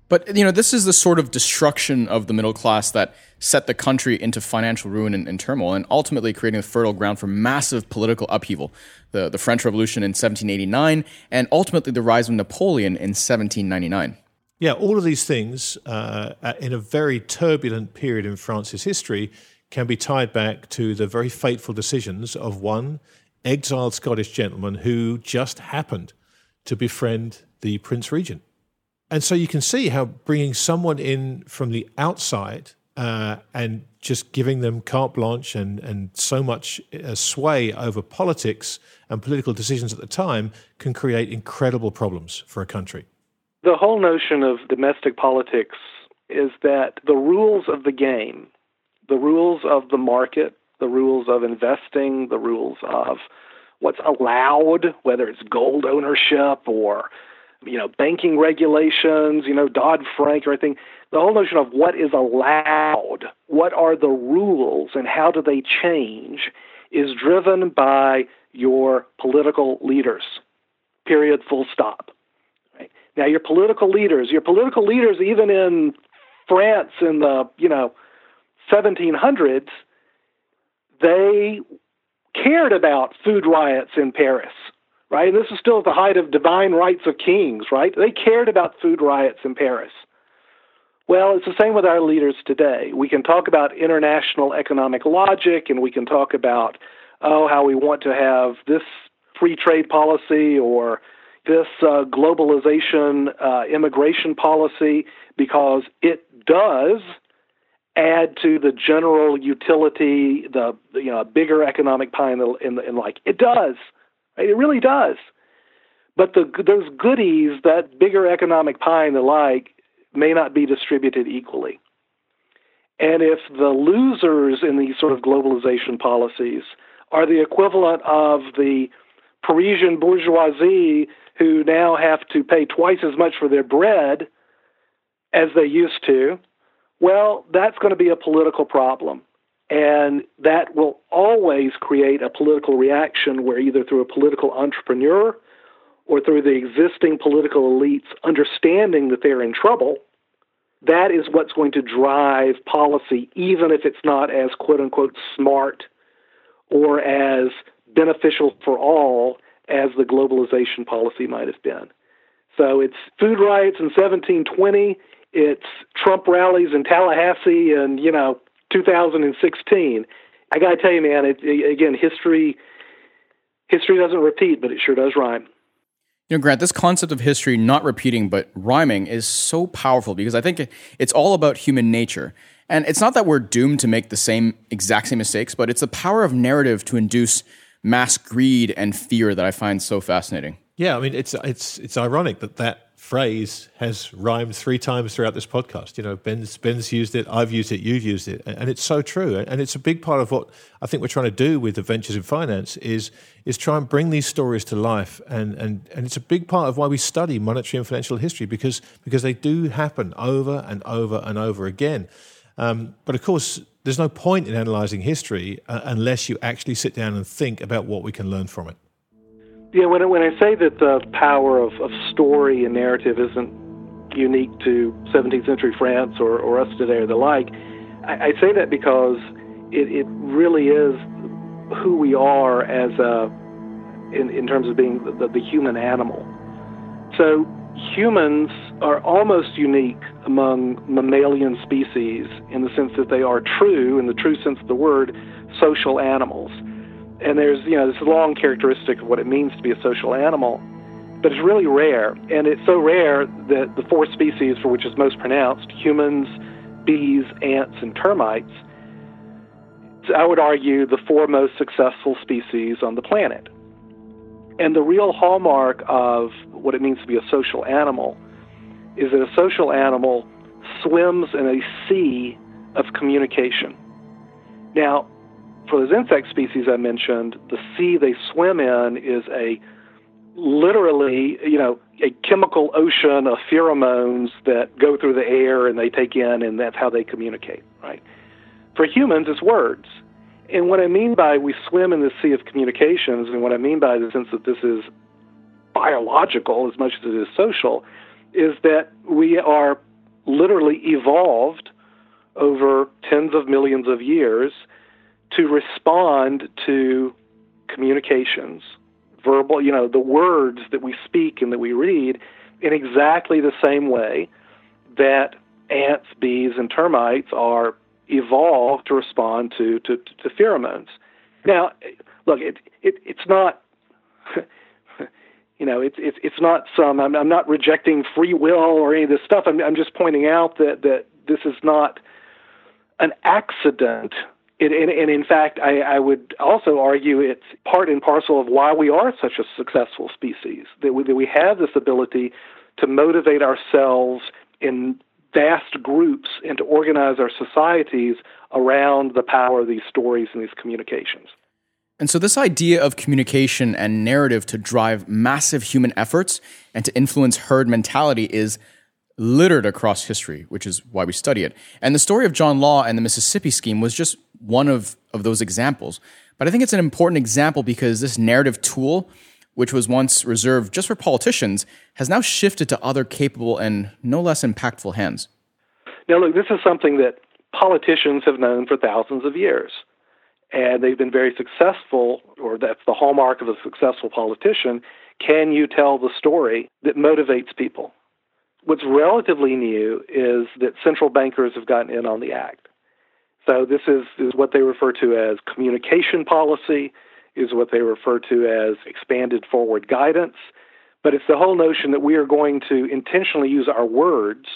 But, you know, this is the sort of destruction of the middle class that set the country into financial ruin and, and turmoil, and ultimately creating a fertile ground for massive political upheaval. The, the French Revolution in seventeen eighty-nine, and ultimately the rise of Napoleon in seventeen ninety-nine. Yeah, all of these things uh, in a very turbulent period in France's history can be tied back to the very fateful decisions of one exiled Scottish gentleman who just happened to befriend the Prince Regent. And so you can see how bringing someone in from the outside uh, and just giving them carte blanche and, and so much uh, sway over politics and political decisions at the time can create incredible problems for a country. The whole notion of domestic politics is that the rules of the game, the rules of the market, the rules of investing, the rules of what's allowed, whether it's gold ownership or you know, banking regulations, you know, Dodd-Frank or anything, the whole notion of what is allowed, what are the rules and how do they change is driven by your political leaders, period, full stop. Right? Now, your political leaders, your political leaders even in France in the, you know, seventeen hundreds, they cared about food riots in Paris. Right? And this is still at the height of divine rights of kings, right? They cared about food riots in Paris. Well, it's the same with our leaders today. We can talk about international economic logic, and we can talk about, oh, how we want to have this free trade policy or this uh, globalization uh, immigration policy because it does add to the general utility, the you know bigger economic pie in the in, the, in like it does. It really does. But the, those goodies, that bigger economic pie and the like, may not be distributed equally. And if the losers in these sort of globalization policies are the equivalent of the Parisian bourgeoisie who now have to pay twice as much for their bread as they used to, well, that's going to be a political problem. And that will always create a political reaction where either through a political entrepreneur or through the existing political elites understanding that they're in trouble, that is what's going to drive policy, even if it's not as quote-unquote smart or as beneficial for all as the globalization policy might have been. So it's food riots in seventeen twenty, it's Trump rallies in Tallahassee and, you know, two thousand sixteen. I got to tell you, man, it, again, history history doesn't repeat, but it sure does rhyme. You know, Grant, this concept of history not repeating but rhyming is so powerful because I think it's all about human nature. And it's not that we're doomed to make the same exact same mistakes, but it's the power of narrative to induce mass greed and fear that I find so fascinating. Yeah, I mean, it's it's it's ironic that that phrase has rhymed three times throughout this podcast. You know, Ben's Ben's used it, I've used it, you've used it, and it's so true. And it's a big part of what I think we're trying to do with Adventures in Finance is is try and bring these stories to life. And and and it's a big part of why we study monetary and financial history because because they do happen over and over and over again. Um, but of course, there's no point in analysing history uh, unless you actually sit down and think about what we can learn from it. Yeah, when, when I say that the power of, of story and narrative isn't unique to seventeenth century France or, or us today or the like, I, I say that because it, it really is who we are as a, in, in terms of being the, the human animal. So humans are almost unique among mammalian species in the sense that they are true, in the true sense of the word, social animals. And there's, you know, this long characteristic of what it means to be a social animal, but it's really rare. And it's so rare that the four species for which it's most pronounced, humans, bees, ants, and termites, I would argue the four most successful species on the planet. And the real hallmark of what it means to be a social animal is that a social animal swims in a sea of communication. Now, for those insect species I mentioned, the sea they swim in is a literally, you know, a chemical ocean of pheromones that go through the air and they take in, and that's how they communicate, right? For humans, it's words. And what I mean by we swim in this sea of communications, and what I mean by the sense that this is biological as much as it is social, is that we are literally evolved over tens of millions of years to respond to communications, verbal, you know, the words that we speak and that we read in exactly the same way that ants, bees, and termites are evolved to respond to, to, to pheromones. Now, look, it, it it's not, you know, it's it's it's not some. I'm, I'm not rejecting free will or any of this stuff. I'm I'm just pointing out that that this is not an accident. It, and, and in fact, I, I would also argue it's part and parcel of why we are such a successful species. That we, that we have this ability to motivate ourselves in vast groups and to organize our societies around the power of these stories and these communications. And so this idea of communication and narrative to drive massive human efforts and to influence herd mentality is littered across history, which is why we study it. And the story of John Law and the Mississippi Scheme was just one of, of those examples. But I think it's an important example because this narrative tool, which was once reserved just for politicians, has now shifted to other capable and no less impactful hands. Now, look, this is something that politicians have known for thousands of years, and they've been very successful, or that's the hallmark of a successful politician. Can you tell the story that motivates people? What's relatively new is that central bankers have gotten in on the act. So this is, is what they refer to as communication policy, is what they refer to as expanded forward guidance. But it's the whole notion that we are going to intentionally use our words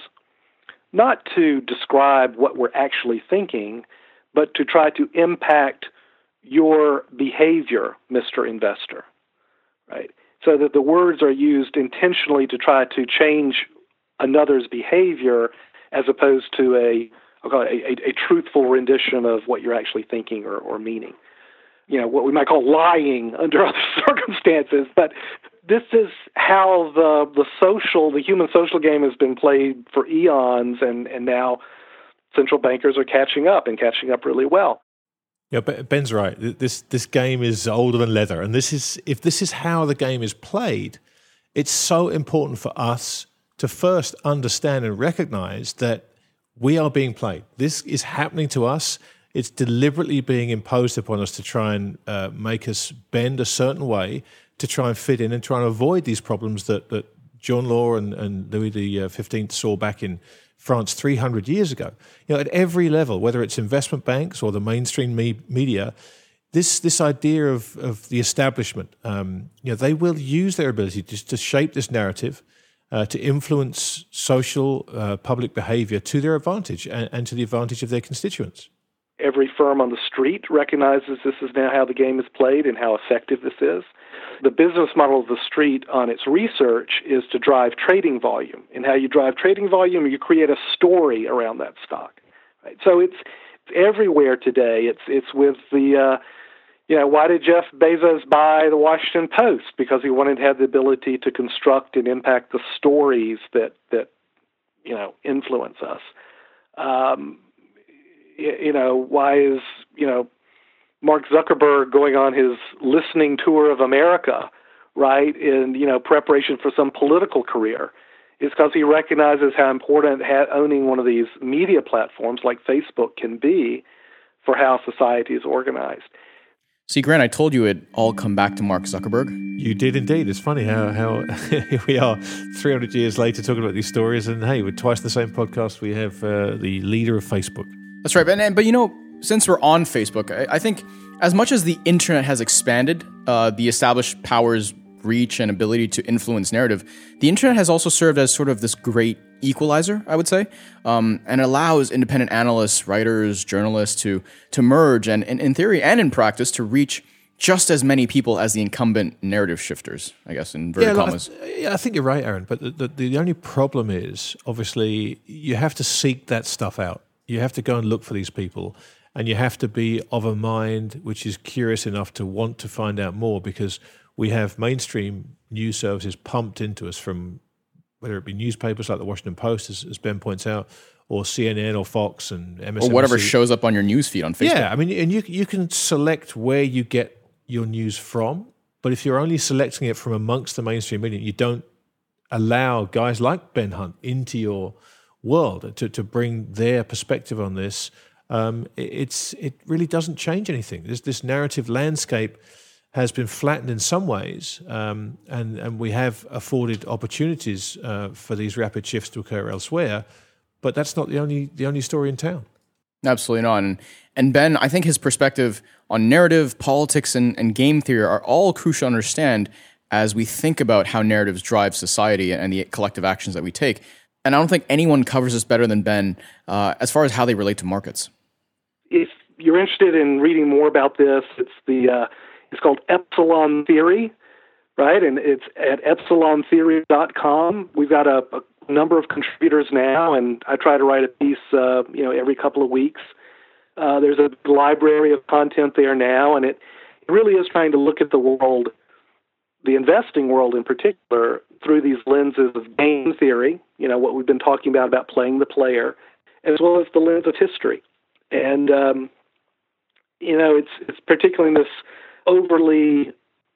not to describe what we're actually thinking, but to try to impact your behavior, Mister Investor, right? So that the words are used intentionally to try to change another's behavior as opposed to a, I'll call it a, a, a truthful rendition of what you're actually thinking or, or meaning. You know, what we might call lying under other circumstances, but this is how the the social, the human social game has been played for eons, and, and now central bankers are catching up and catching up really well. Yeah, but Ben's right. This this game is older than leather, and this is if this is how the game is played, it's so important for us to first understand and recognize that we are being played. This is happening to us. It's deliberately being imposed upon us to try and uh, make us bend a certain way to try and fit in and try and avoid these problems that, that John Law and, and Louis the fifteenth saw back in France three hundred years ago. You know, at every level, whether it's investment banks or the mainstream me- media, this this idea of, of the establishment, um, you know, they will use their ability to, to shape this narrative, uh, to influence social uh, public behavior to their advantage and, and to the advantage of their constituents. Every firm on the street recognizes this is now how the game is played and how effective this is. The business model of the street on its research is to drive trading volume. And how you drive trading volume, you create a story around that stock. Right? So it's, it's everywhere today. It's it's with the, uh, you know, why did Jeff Bezos buy the Washington Post? Because he wanted to have the ability to construct and impact the stories that, that you know, influence us. Um, you know, why is, you know, Mark Zuckerberg going on his listening tour of America, right, in, you know, preparation for some political career? It's because he recognizes how important ha- owning one of these media platforms like Facebook can be for how society is organized. See, Grant, I told you it'd all come back to Mark Zuckerberg. You did indeed. It's funny how, how here we are three hundred years later talking about these stories, and hey, with twice the same podcast, we have uh, the leader of Facebook. That's right. But, but you know, since we're on Facebook, I, I think as much as the internet has expanded uh, the established powers' reach and ability to influence narrative, the internet has also served as sort of this great equalizer, I would say, um, and allows independent analysts, writers, journalists to to merge and, and in theory and in practice to reach just as many people as the incumbent narrative shifters, I guess, in inverted yeah, commas. I, yeah, I think you're right, Aaron. But the, the, the only problem is, obviously, you have to seek that stuff out. You have to go and look for these people, and you have to be of a mind which is curious enough to want to find out more, because we have mainstream news services pumped into us from whether it be newspapers like the Washington Post, as, as Ben points out, or C N N or Fox and M S N B C. Or whatever shows up on your newsfeed on Facebook. Yeah, I mean, and you you can select where you get your news from, but if you're only selecting it from amongst the mainstream media, you don't allow guys like Ben Hunt into your world to, to bring their perspective on this. Um, it, it's it really doesn't change anything. This this narrative landscape has been flattened in some ways, um, and and we have afforded opportunities uh, for these rapid shifts to occur elsewhere. But that's not the only the only story in town. Absolutely not. And, and Ben, I think his perspective on narrative, politics, and, and game theory are all crucial to understand as we think about how narratives drive society and the collective actions that we take. And I don't think anyone covers this better than Ben uh, as far as how they relate to markets. If you're interested in reading more about this, it's the uh, it's called Epsilon Theory, right? And it's at epsilon theory dot com. We've got a, a number of contributors now, and I try to write a piece, uh, you know, every couple of weeks. Uh, there's a library of content there now, and it, it really is trying to look at the world, the investing world in particular, through these lenses of game theory, you know, what we've been talking about, about playing the player, as well as the lens of history. And, um, you know, it's, it's particularly in this overly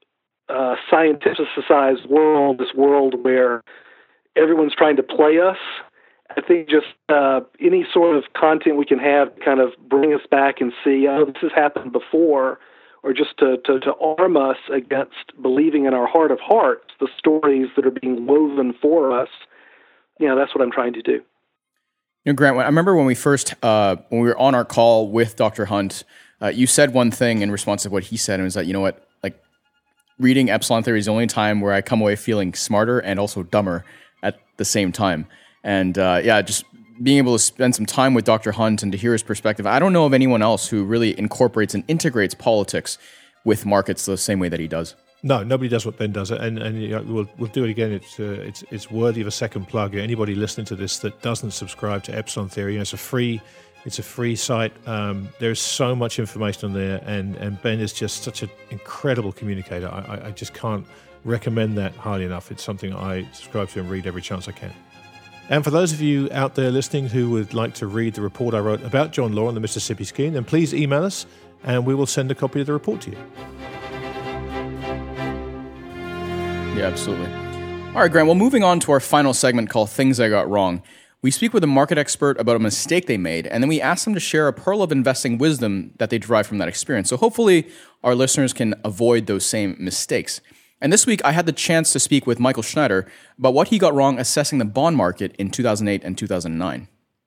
uh, scientificized world, this world where everyone's trying to play us. I think just uh, any sort of content we can have to kind of bring us back and see, oh, this has happened before, or just to, to, to arm us against believing in our heart of hearts the stories that are being woven for us. You know, that's what I'm trying to do. You know, Grant, I remember when we first, uh, when we were on our call with Doctor Hunt, uh, you said one thing in response to what he said, and it was that, you know what, like, reading Epsilon Theory is the only time where I come away feeling smarter and also dumber at the same time. And uh, yeah, just being able to spend some time with Doctor Hunt and to hear his perspective. I don't know of anyone else who really incorporates and integrates politics with markets the same way that he does. No, nobody does what Ben does, and and you know, we'll we'll do it again. It's uh, it's it's worthy of a second plug. Anybody listening to this that doesn't subscribe to Epsilon Theory, you know, it's a free it's a free site. Um, there's so much information on there, and and Ben is just such an incredible communicator. I, I, I just can't recommend that highly enough. It's something I subscribe to and read every chance I can. And for those of you out there listening who would like to read the report I wrote about John Law and the Mississippi Scheme, then please email us and we will send a copy of the report to you. Yeah, absolutely. All right, Grant, well, moving on to our final segment called Things I Got Wrong. We speak with a market expert about a mistake they made, and then we ask them to share a pearl of investing wisdom that they derive from that experience. So hopefully our listeners can avoid those same mistakes. And this week, I had the chance to speak with Michael Schneider about what he got wrong assessing the bond market in two thousand eight and two thousand nine.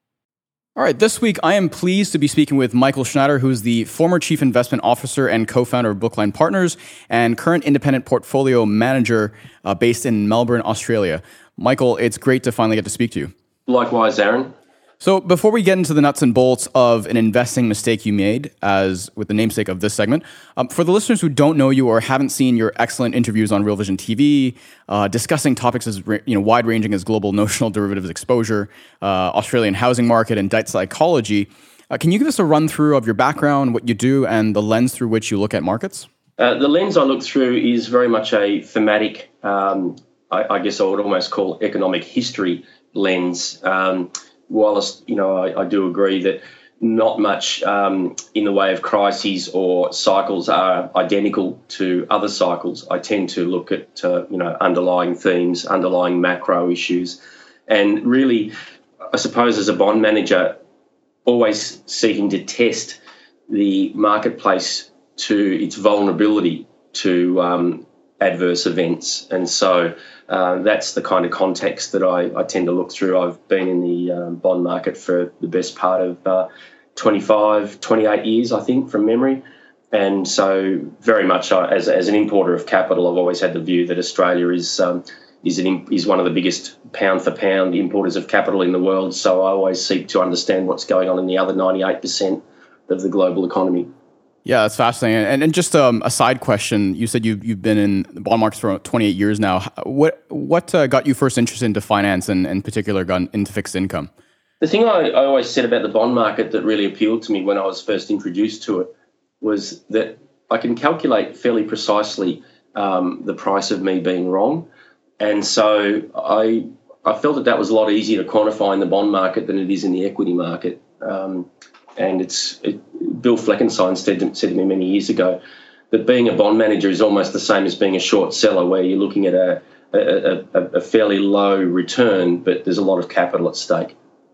All right, this week, I am pleased to be speaking with Michael Schneider, who is the former Chief Investment Officer and co-founder of Bookline Partners and current independent portfolio manager uh, based in Melbourne, Australia. Michael, it's great to finally get to speak to you. Likewise, Aaron. So before we get into the nuts and bolts of an investing mistake you made, as with the namesake of this segment, um, for the listeners who don't know you or haven't seen your excellent interviews on Real Vision T V, uh, discussing topics as you know wide-ranging as global notional derivatives exposure, uh, Australian housing market, and debt psychology, uh, can you give us a run-through of your background, what you do, and the lens through which you look at markets? Uh, the lens I look through is very much a thematic, um, I, I guess I would almost call economic history lens. Um, Whilst, you know, I, I do agree that not much um, in the way of crises or cycles are identical to other cycles, I tend to look at, uh, you know, underlying themes, underlying macro issues. And really, I suppose as a bond manager, always seeking to test the marketplace to its vulnerability to um, adverse events. And so uh, that's the kind of context that I, I tend to look through. I've been in the um, bond market for the best part of uh, twenty-five, twenty-eight years, I think, from memory. And so very much uh, as, as an importer of capital, I've always had the view that Australia is um, is, an, is one of the biggest pound-for-pound importers of capital in the world. So I always seek to understand what's going on in the other ninety-eight percent of the global economy. Yeah, that's fascinating. And, and just um, a side question, you said you've, you've been in the bond markets for twenty-eight years now. What what uh, got you first interested into finance and in particular got into fixed income? The thing I, I always said about the bond market that really appealed to me when I was first introduced to it was that I can calculate fairly precisely um, the price of me being wrong. And so I I felt that that was a lot easier to quantify in the bond market than it is in the equity market. Um, and it's it, Bill Fleckenstein said, said to me many years ago that being a bond manager is almost the same as being a short seller, where you're looking at a, a, a, a fairly low return, but there's a lot of capital at stake.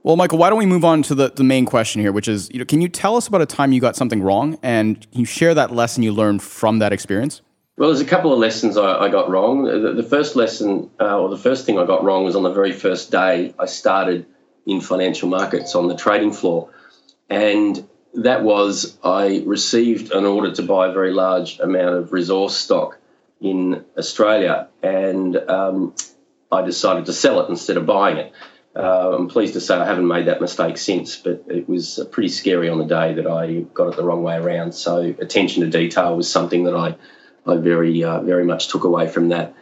Well, Michael, why don't we move on to the, the main question here, which is, you know, can you tell us about a time you got something wrong, and can you share that lesson you learned from that experience? Well, there's a couple of lessons I, I got wrong. The, the first lesson, uh, or the first thing I got wrong was on the very first day I started in financial markets on the trading floor. And that was I received an order to buy a very large amount of resource stock in Australia, and um, I decided to sell it instead of buying it. Uh, I'm pleased to say I haven't made that mistake since, but it was pretty scary on the day that I got it the wrong way around. So attention to detail was something that I, I very, uh, very much took away from that.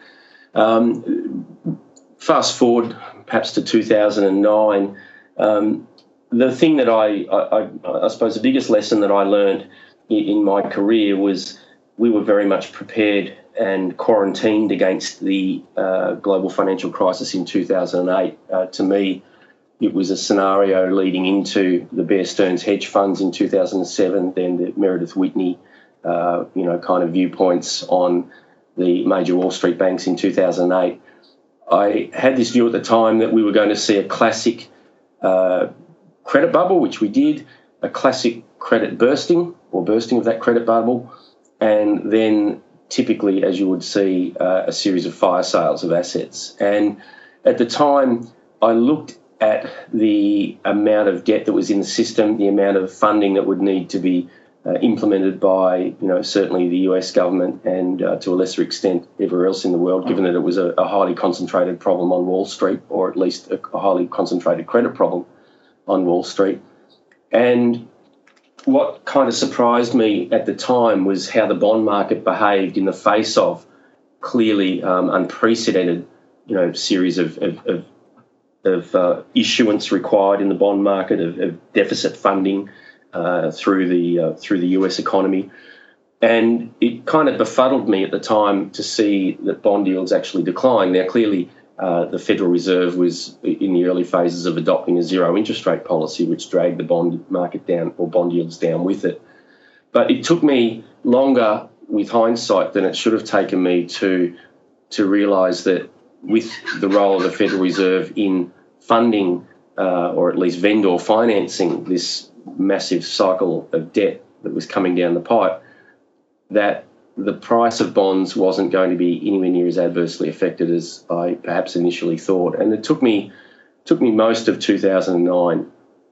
Um, fast forward perhaps to two thousand nine, um, the thing that I, I, I suppose the biggest lesson that I learned in my career was we were very much prepared and quarantined against the uh, global financial crisis in two thousand eight. Uh, to me, it was a scenario leading into the Bear Stearns hedge funds in two thousand seven, then the Meredith Whitney, uh, you know, kind of viewpoints on the major Wall Street banks in two thousand eight. I had this view at the time that we were going to see a classic uh, credit bubble, which we did, a classic credit bursting or bursting of that credit bubble, and then typically, as you would see, uh, a series of fire sales of assets. And at the time, I looked at the amount of debt that was in the system, the amount of funding that would need to be uh, implemented by, you know, certainly the U S government and uh, to a lesser extent everywhere else in the world, given that it was a, a highly concentrated problem on Wall Street, or at least a, a highly concentrated credit problem on Wall Street. And what kind of surprised me at the time was how the bond market behaved in the face of clearly um, unprecedented, you know, series of of, of, of uh, issuance required in the bond market, of, of deficit funding uh, through the uh, through the U S economy, and it kind of befuddled me at the time to see that bond yields actually decline. Now, clearly, Uh, the Federal Reserve was in the early phases of adopting a zero interest rate policy, which dragged the bond market down, or bond yields down with it. But it took me longer with hindsight than it should have taken me to to realise that with the role of the Federal Reserve in funding uh, or at least vendor financing this massive cycle of debt that was coming down the pipe, that the price of bonds wasn't going to be anywhere near as adversely affected as I perhaps initially thought. And it took me took me most of two thousand nine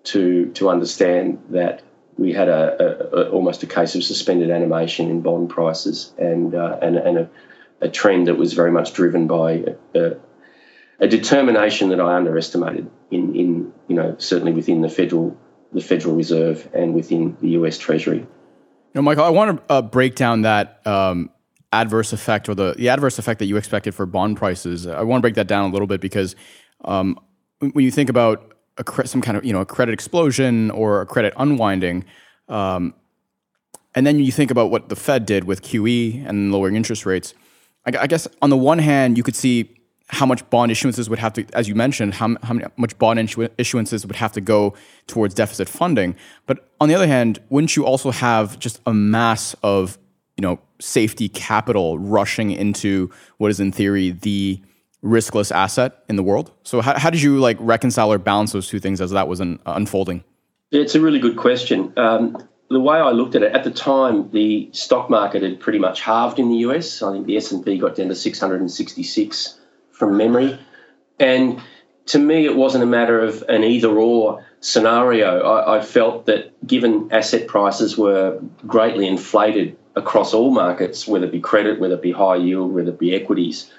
to to understand that we had a, a, a almost a case of suspended animation in bond prices, and uh, and, and a, a trend that was very much driven by a, a determination that I underestimated in, in you know certainly within the Federal the Federal Reserve and within the U S Treasury. You know, Michael, I want to uh, break down that um, adverse effect, or the, the adverse effect that you expected for bond prices. I want to break that down a little bit because um, when you think about a cre- some kind of you know a credit explosion or a credit unwinding, um, and then you think about what the Fed did with Q E and lowering interest rates. I, I guess on the one hand, you could see how much bond issuances would have to, as you mentioned, how, how much bond issuances would have to go towards deficit funding. But on the other hand, wouldn't you also have just a mass of, you know, safety capital rushing into what is in theory the riskless asset in the world? So how, how did you like reconcile or balance those two things as that was an, uh, unfolding? It's a really good question. Um, the way I looked at it, at the time, the stock market had pretty much halved in the U S. I think the S and P got down to six hundred sixty-six from memory. And to me, it wasn't a matter of an either-or scenario. I, I felt that given asset prices were greatly inflated across all markets, whether it be credit, whether it be high yield, whether it be equities,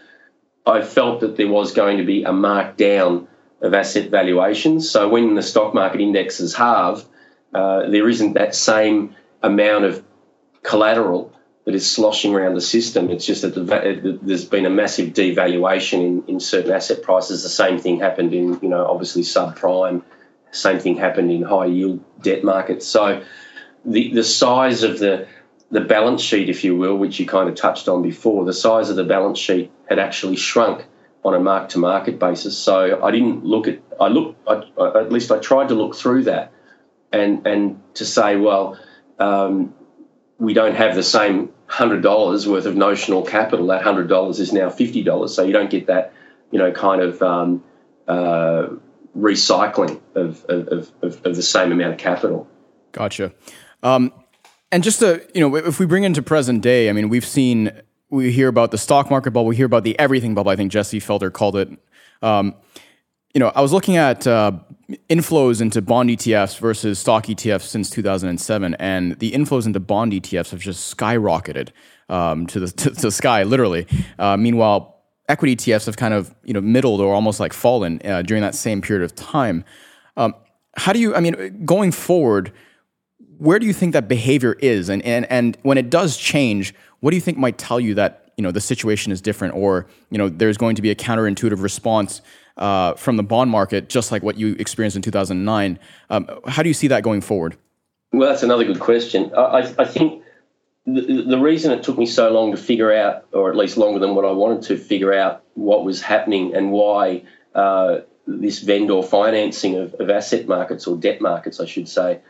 I felt that there was going to be a markdown of asset valuations. So when the stock market indexes halve, uh, there isn't that same amount of collateral that is sloshing around the system. It's just that the, there's been a massive devaluation in, in certain asset prices. The same thing happened in, you know, obviously subprime. Same thing happened in high yield debt markets. So the the size of the the balance sheet, if you will, which you kind of touched on before, the size of the balance sheet had actually shrunk on a mark to market basis. So I didn't look at. I looked. I, I, at least I tried to look through that, and and to say, well, um, we don't have the same one hundred dollars worth of notional capital. That one hundred dollars is now fifty dollars. So you don't get that, you know, kind of um, uh, recycling of, of, of, of the same amount of capital. Gotcha. Um, and just to, you know, if we bring into present day, I mean, we've seen, we hear about the stock market bubble, we hear about the everything bubble, I think Jesse Felder called it. Um, you know, I was looking at uh, inflows into bond E T Fs versus stock E T Fs since two thousand seven, and the inflows into bond E T Fs have just skyrocketed um, to, the, to, to the sky, literally. Uh, meanwhile, equity E T Fs have kind of, you know, middled or almost like fallen uh, during that same period of time. Um, how do you, I mean, going forward, where do you think that behavior is? And, and, and when it does change, what do you think might tell you that, you know, the situation is different, or, you know, there's going to be a counterintuitive response uh, from the bond market, just like what you experienced in two thousand nine? Um, how do you see that going forward? Well, that's another good question. I, I think the, the reason it took me so long to figure out, or at least longer than what I wanted to figure out, what was happening and why uh, this vendor financing of, of asset markets, or debt markets, I should say,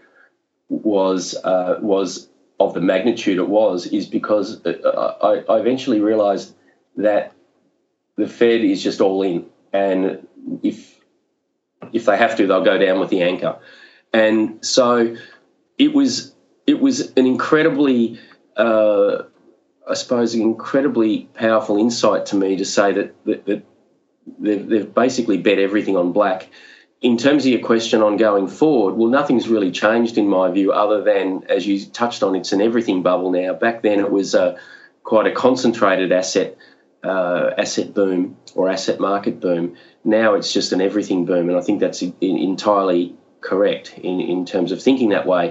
was uh, was of the magnitude it was, is because I, I eventually realised that the Fed is just all in, and if if they have to, they'll go down with the anchor. And so it was it was an incredibly, uh, I suppose, an incredibly powerful insight to me to say that that, that they've, they've basically bet everything on black. In terms of your question on going forward, well, nothing's really changed in my view, other than, as you touched on, it's an everything bubble now. Back then it was uh, quite a concentrated asset uh, asset boom or asset market boom. Now it's just an everything boom, and I think that's in, entirely correct in, in terms of thinking that way.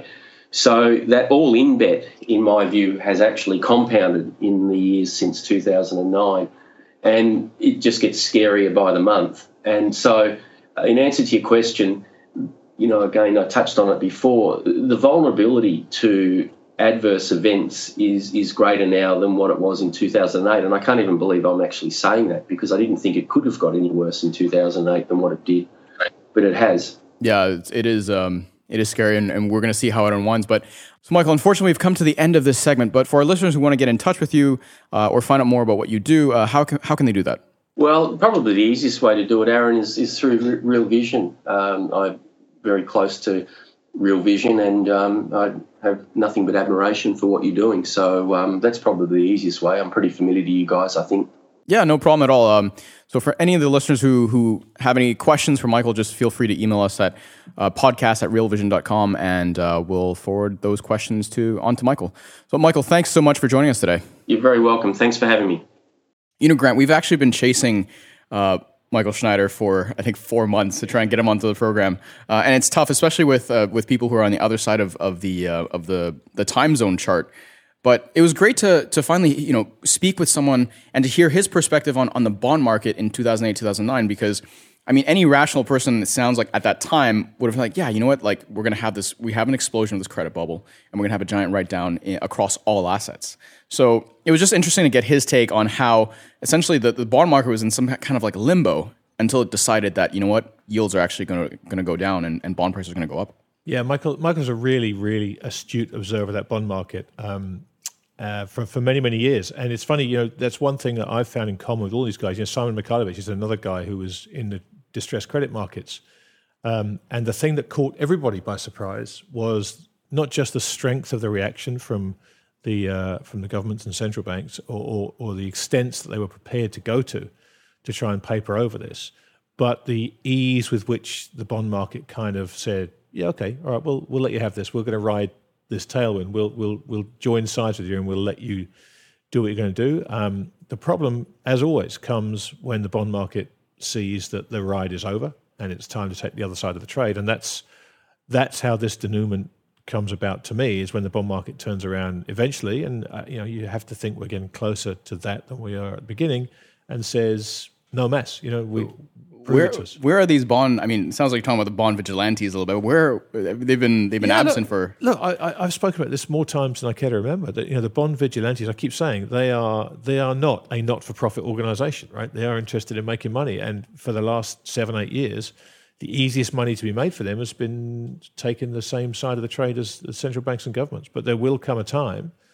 So that all-in bet, in my view, has actually compounded in the years since two thousand nine, and it just gets scarier by the month. And so, in answer to your question, you know, again, I touched on it before, the vulnerability to adverse events is is greater now than what it was in two thousand eight. And I can't even believe I'm actually saying that, because I didn't think it could have got any worse in two thousand eight than what it did. But it has. Yeah, it is um, it is scary, and, and we're going to see how it unwinds. But so, Michael, unfortunately, we've come to the end of this segment. But for our listeners who want to get in touch with you uh, or find out more about what you do, uh, how can, how can they do that? Well, probably the easiest way to do it, Aaron, is, is through Real Vision. Um, I'm very close to Real Vision, and um, I have nothing but admiration for what you're doing. So um, that's probably the easiest way. I'm pretty familiar to you guys, I think. Yeah, no problem at all. Um, so for any of the listeners who who have any questions for Michael, just feel free to email us at uh, podcast at realvision dot com, and uh, we'll forward those questions to on to Michael. So, Michael, thanks so much for joining us today. You're very welcome. Thanks for having me. You know, Grant, we've actually been chasing uh, Michael Schneider for, I think, four months to try and get him onto the program, uh, and it's tough, especially with uh, with people who are on the other side of of the uh, of the the time zone chart. But it was great to to finally, you know, speak with someone and to hear his perspective on on the bond market in two thousand eight, two thousand nine. Because I mean, any rational person, it sounds like at that time would have been like, yeah, you know what, like we're going to have this, we have an explosion of this credit bubble, and we're going to have a giant write down in, across all assets. So it was just interesting to get his take on how essentially the, the bond market was in some kind of like limbo until it decided that, you know what, yields are actually going to going to go down and, and bond prices are going to go up. Yeah, Michael. Michael's a really, really astute observer of that bond market um, uh, for for many, many years. And it's funny, you know, that's one thing that I've found in common with all these guys. You know, Simon Mikhailovich is another guy who was in the distressed credit markets, um, and the thing that caught everybody by surprise was not just the strength of the reaction from the uh, from the governments and central banks, or, or, or the extents that they were prepared to go to to try and paper over this, but the ease with which the bond market kind of said, yeah, okay, all right, we'll we'll let you have this. We're going to ride this tailwind. We'll we'll we'll join sides with you, and we'll let you do what you're going to do. Um, the problem, as always, comes when the bond market sees that the ride is over and it's time to take the other side of the trade, and that's that's how this denouement comes about to me, is when the bond market turns around eventually, and uh, you know, you have to think we're getting closer to that than we are at the beginning, and says no mess. You know, we. Where, where are these bond? I mean, it sounds like you're talking about the bond vigilantes a little bit. Where they've been they've been yeah, absent look, for. Look, I, I, I've spoken about this more times than I care to remember. That, you know, the bond vigilantes. I keep saying they are they are not a not-for-profit organisation, right? They are interested in making money, and for the last seven eight years, the easiest money to be made for them has been taking the same side of the trade as the central banks and governments. But there will come a time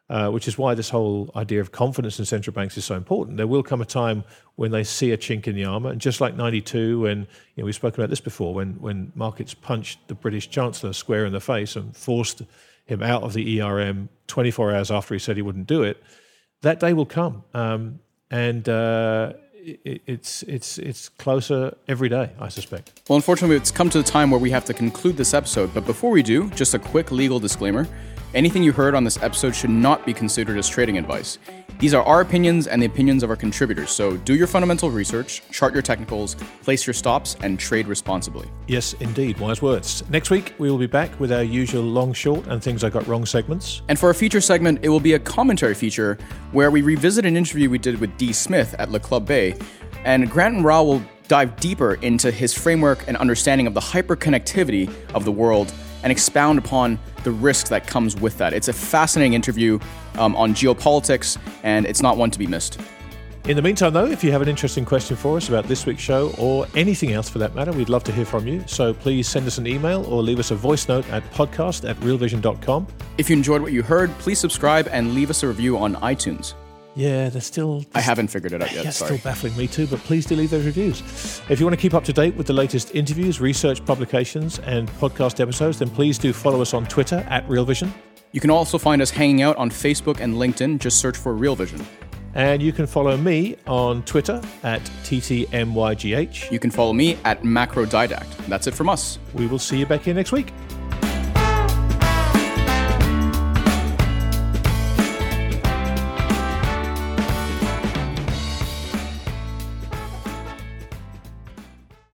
uh, which is why this whole idea of confidence in central banks is so important. There will come a time when they see a chink in the armour, and just like ninety-two, when, you know, we've spoken about this before, when, when markets punched the British Chancellor square in the face and forced him out of the E R M twenty-four hours after he said he wouldn't do it, that day will come. Um, and uh, it, it's it's it's closer every day, I suspect. Well, unfortunately, it's come to the time where we have to conclude this episode. But before we do, just a quick legal disclaimer. Anything you heard on this episode should not be considered as trading advice. These are our opinions and the opinions of our contributors, so do your fundamental research, chart your technicals, place your stops, and trade responsibly. Yes, indeed. Wise words. Next week, we will be back with our usual long, short, and things I got wrong segments. And for our feature segment, it will be a commentary feature where we revisit an interview we did with Dee Smith at Le Club Bay, and Grant and Rao will dive deeper into his framework and understanding of the hyperconnectivity of the world and expound upon the risk that comes with that. It's a fascinating interview um, on geopolitics, and it's not one to be missed. In the meantime, though, if you have an interesting question for us about this week's show or anything else for that matter, we'd love to hear from you. So please send us an email or leave us a voice note at podcast at real vision dot com. If you enjoyed what you heard, please subscribe and leave us a review on iTunes. Yeah, they're still... I haven't figured it out yet, yeah, sorry. Still baffling me too, but please do leave those reviews. If you want to keep up to date with the latest interviews, research publications, and podcast episodes, then please do follow us on Twitter at Real Vision. You can also find us hanging out on Facebook and LinkedIn. Just search for Real Vision. And you can follow me on Twitter at T T M Y G H. You can follow me at Macro Didact. That's it from us. We will see you back here next week.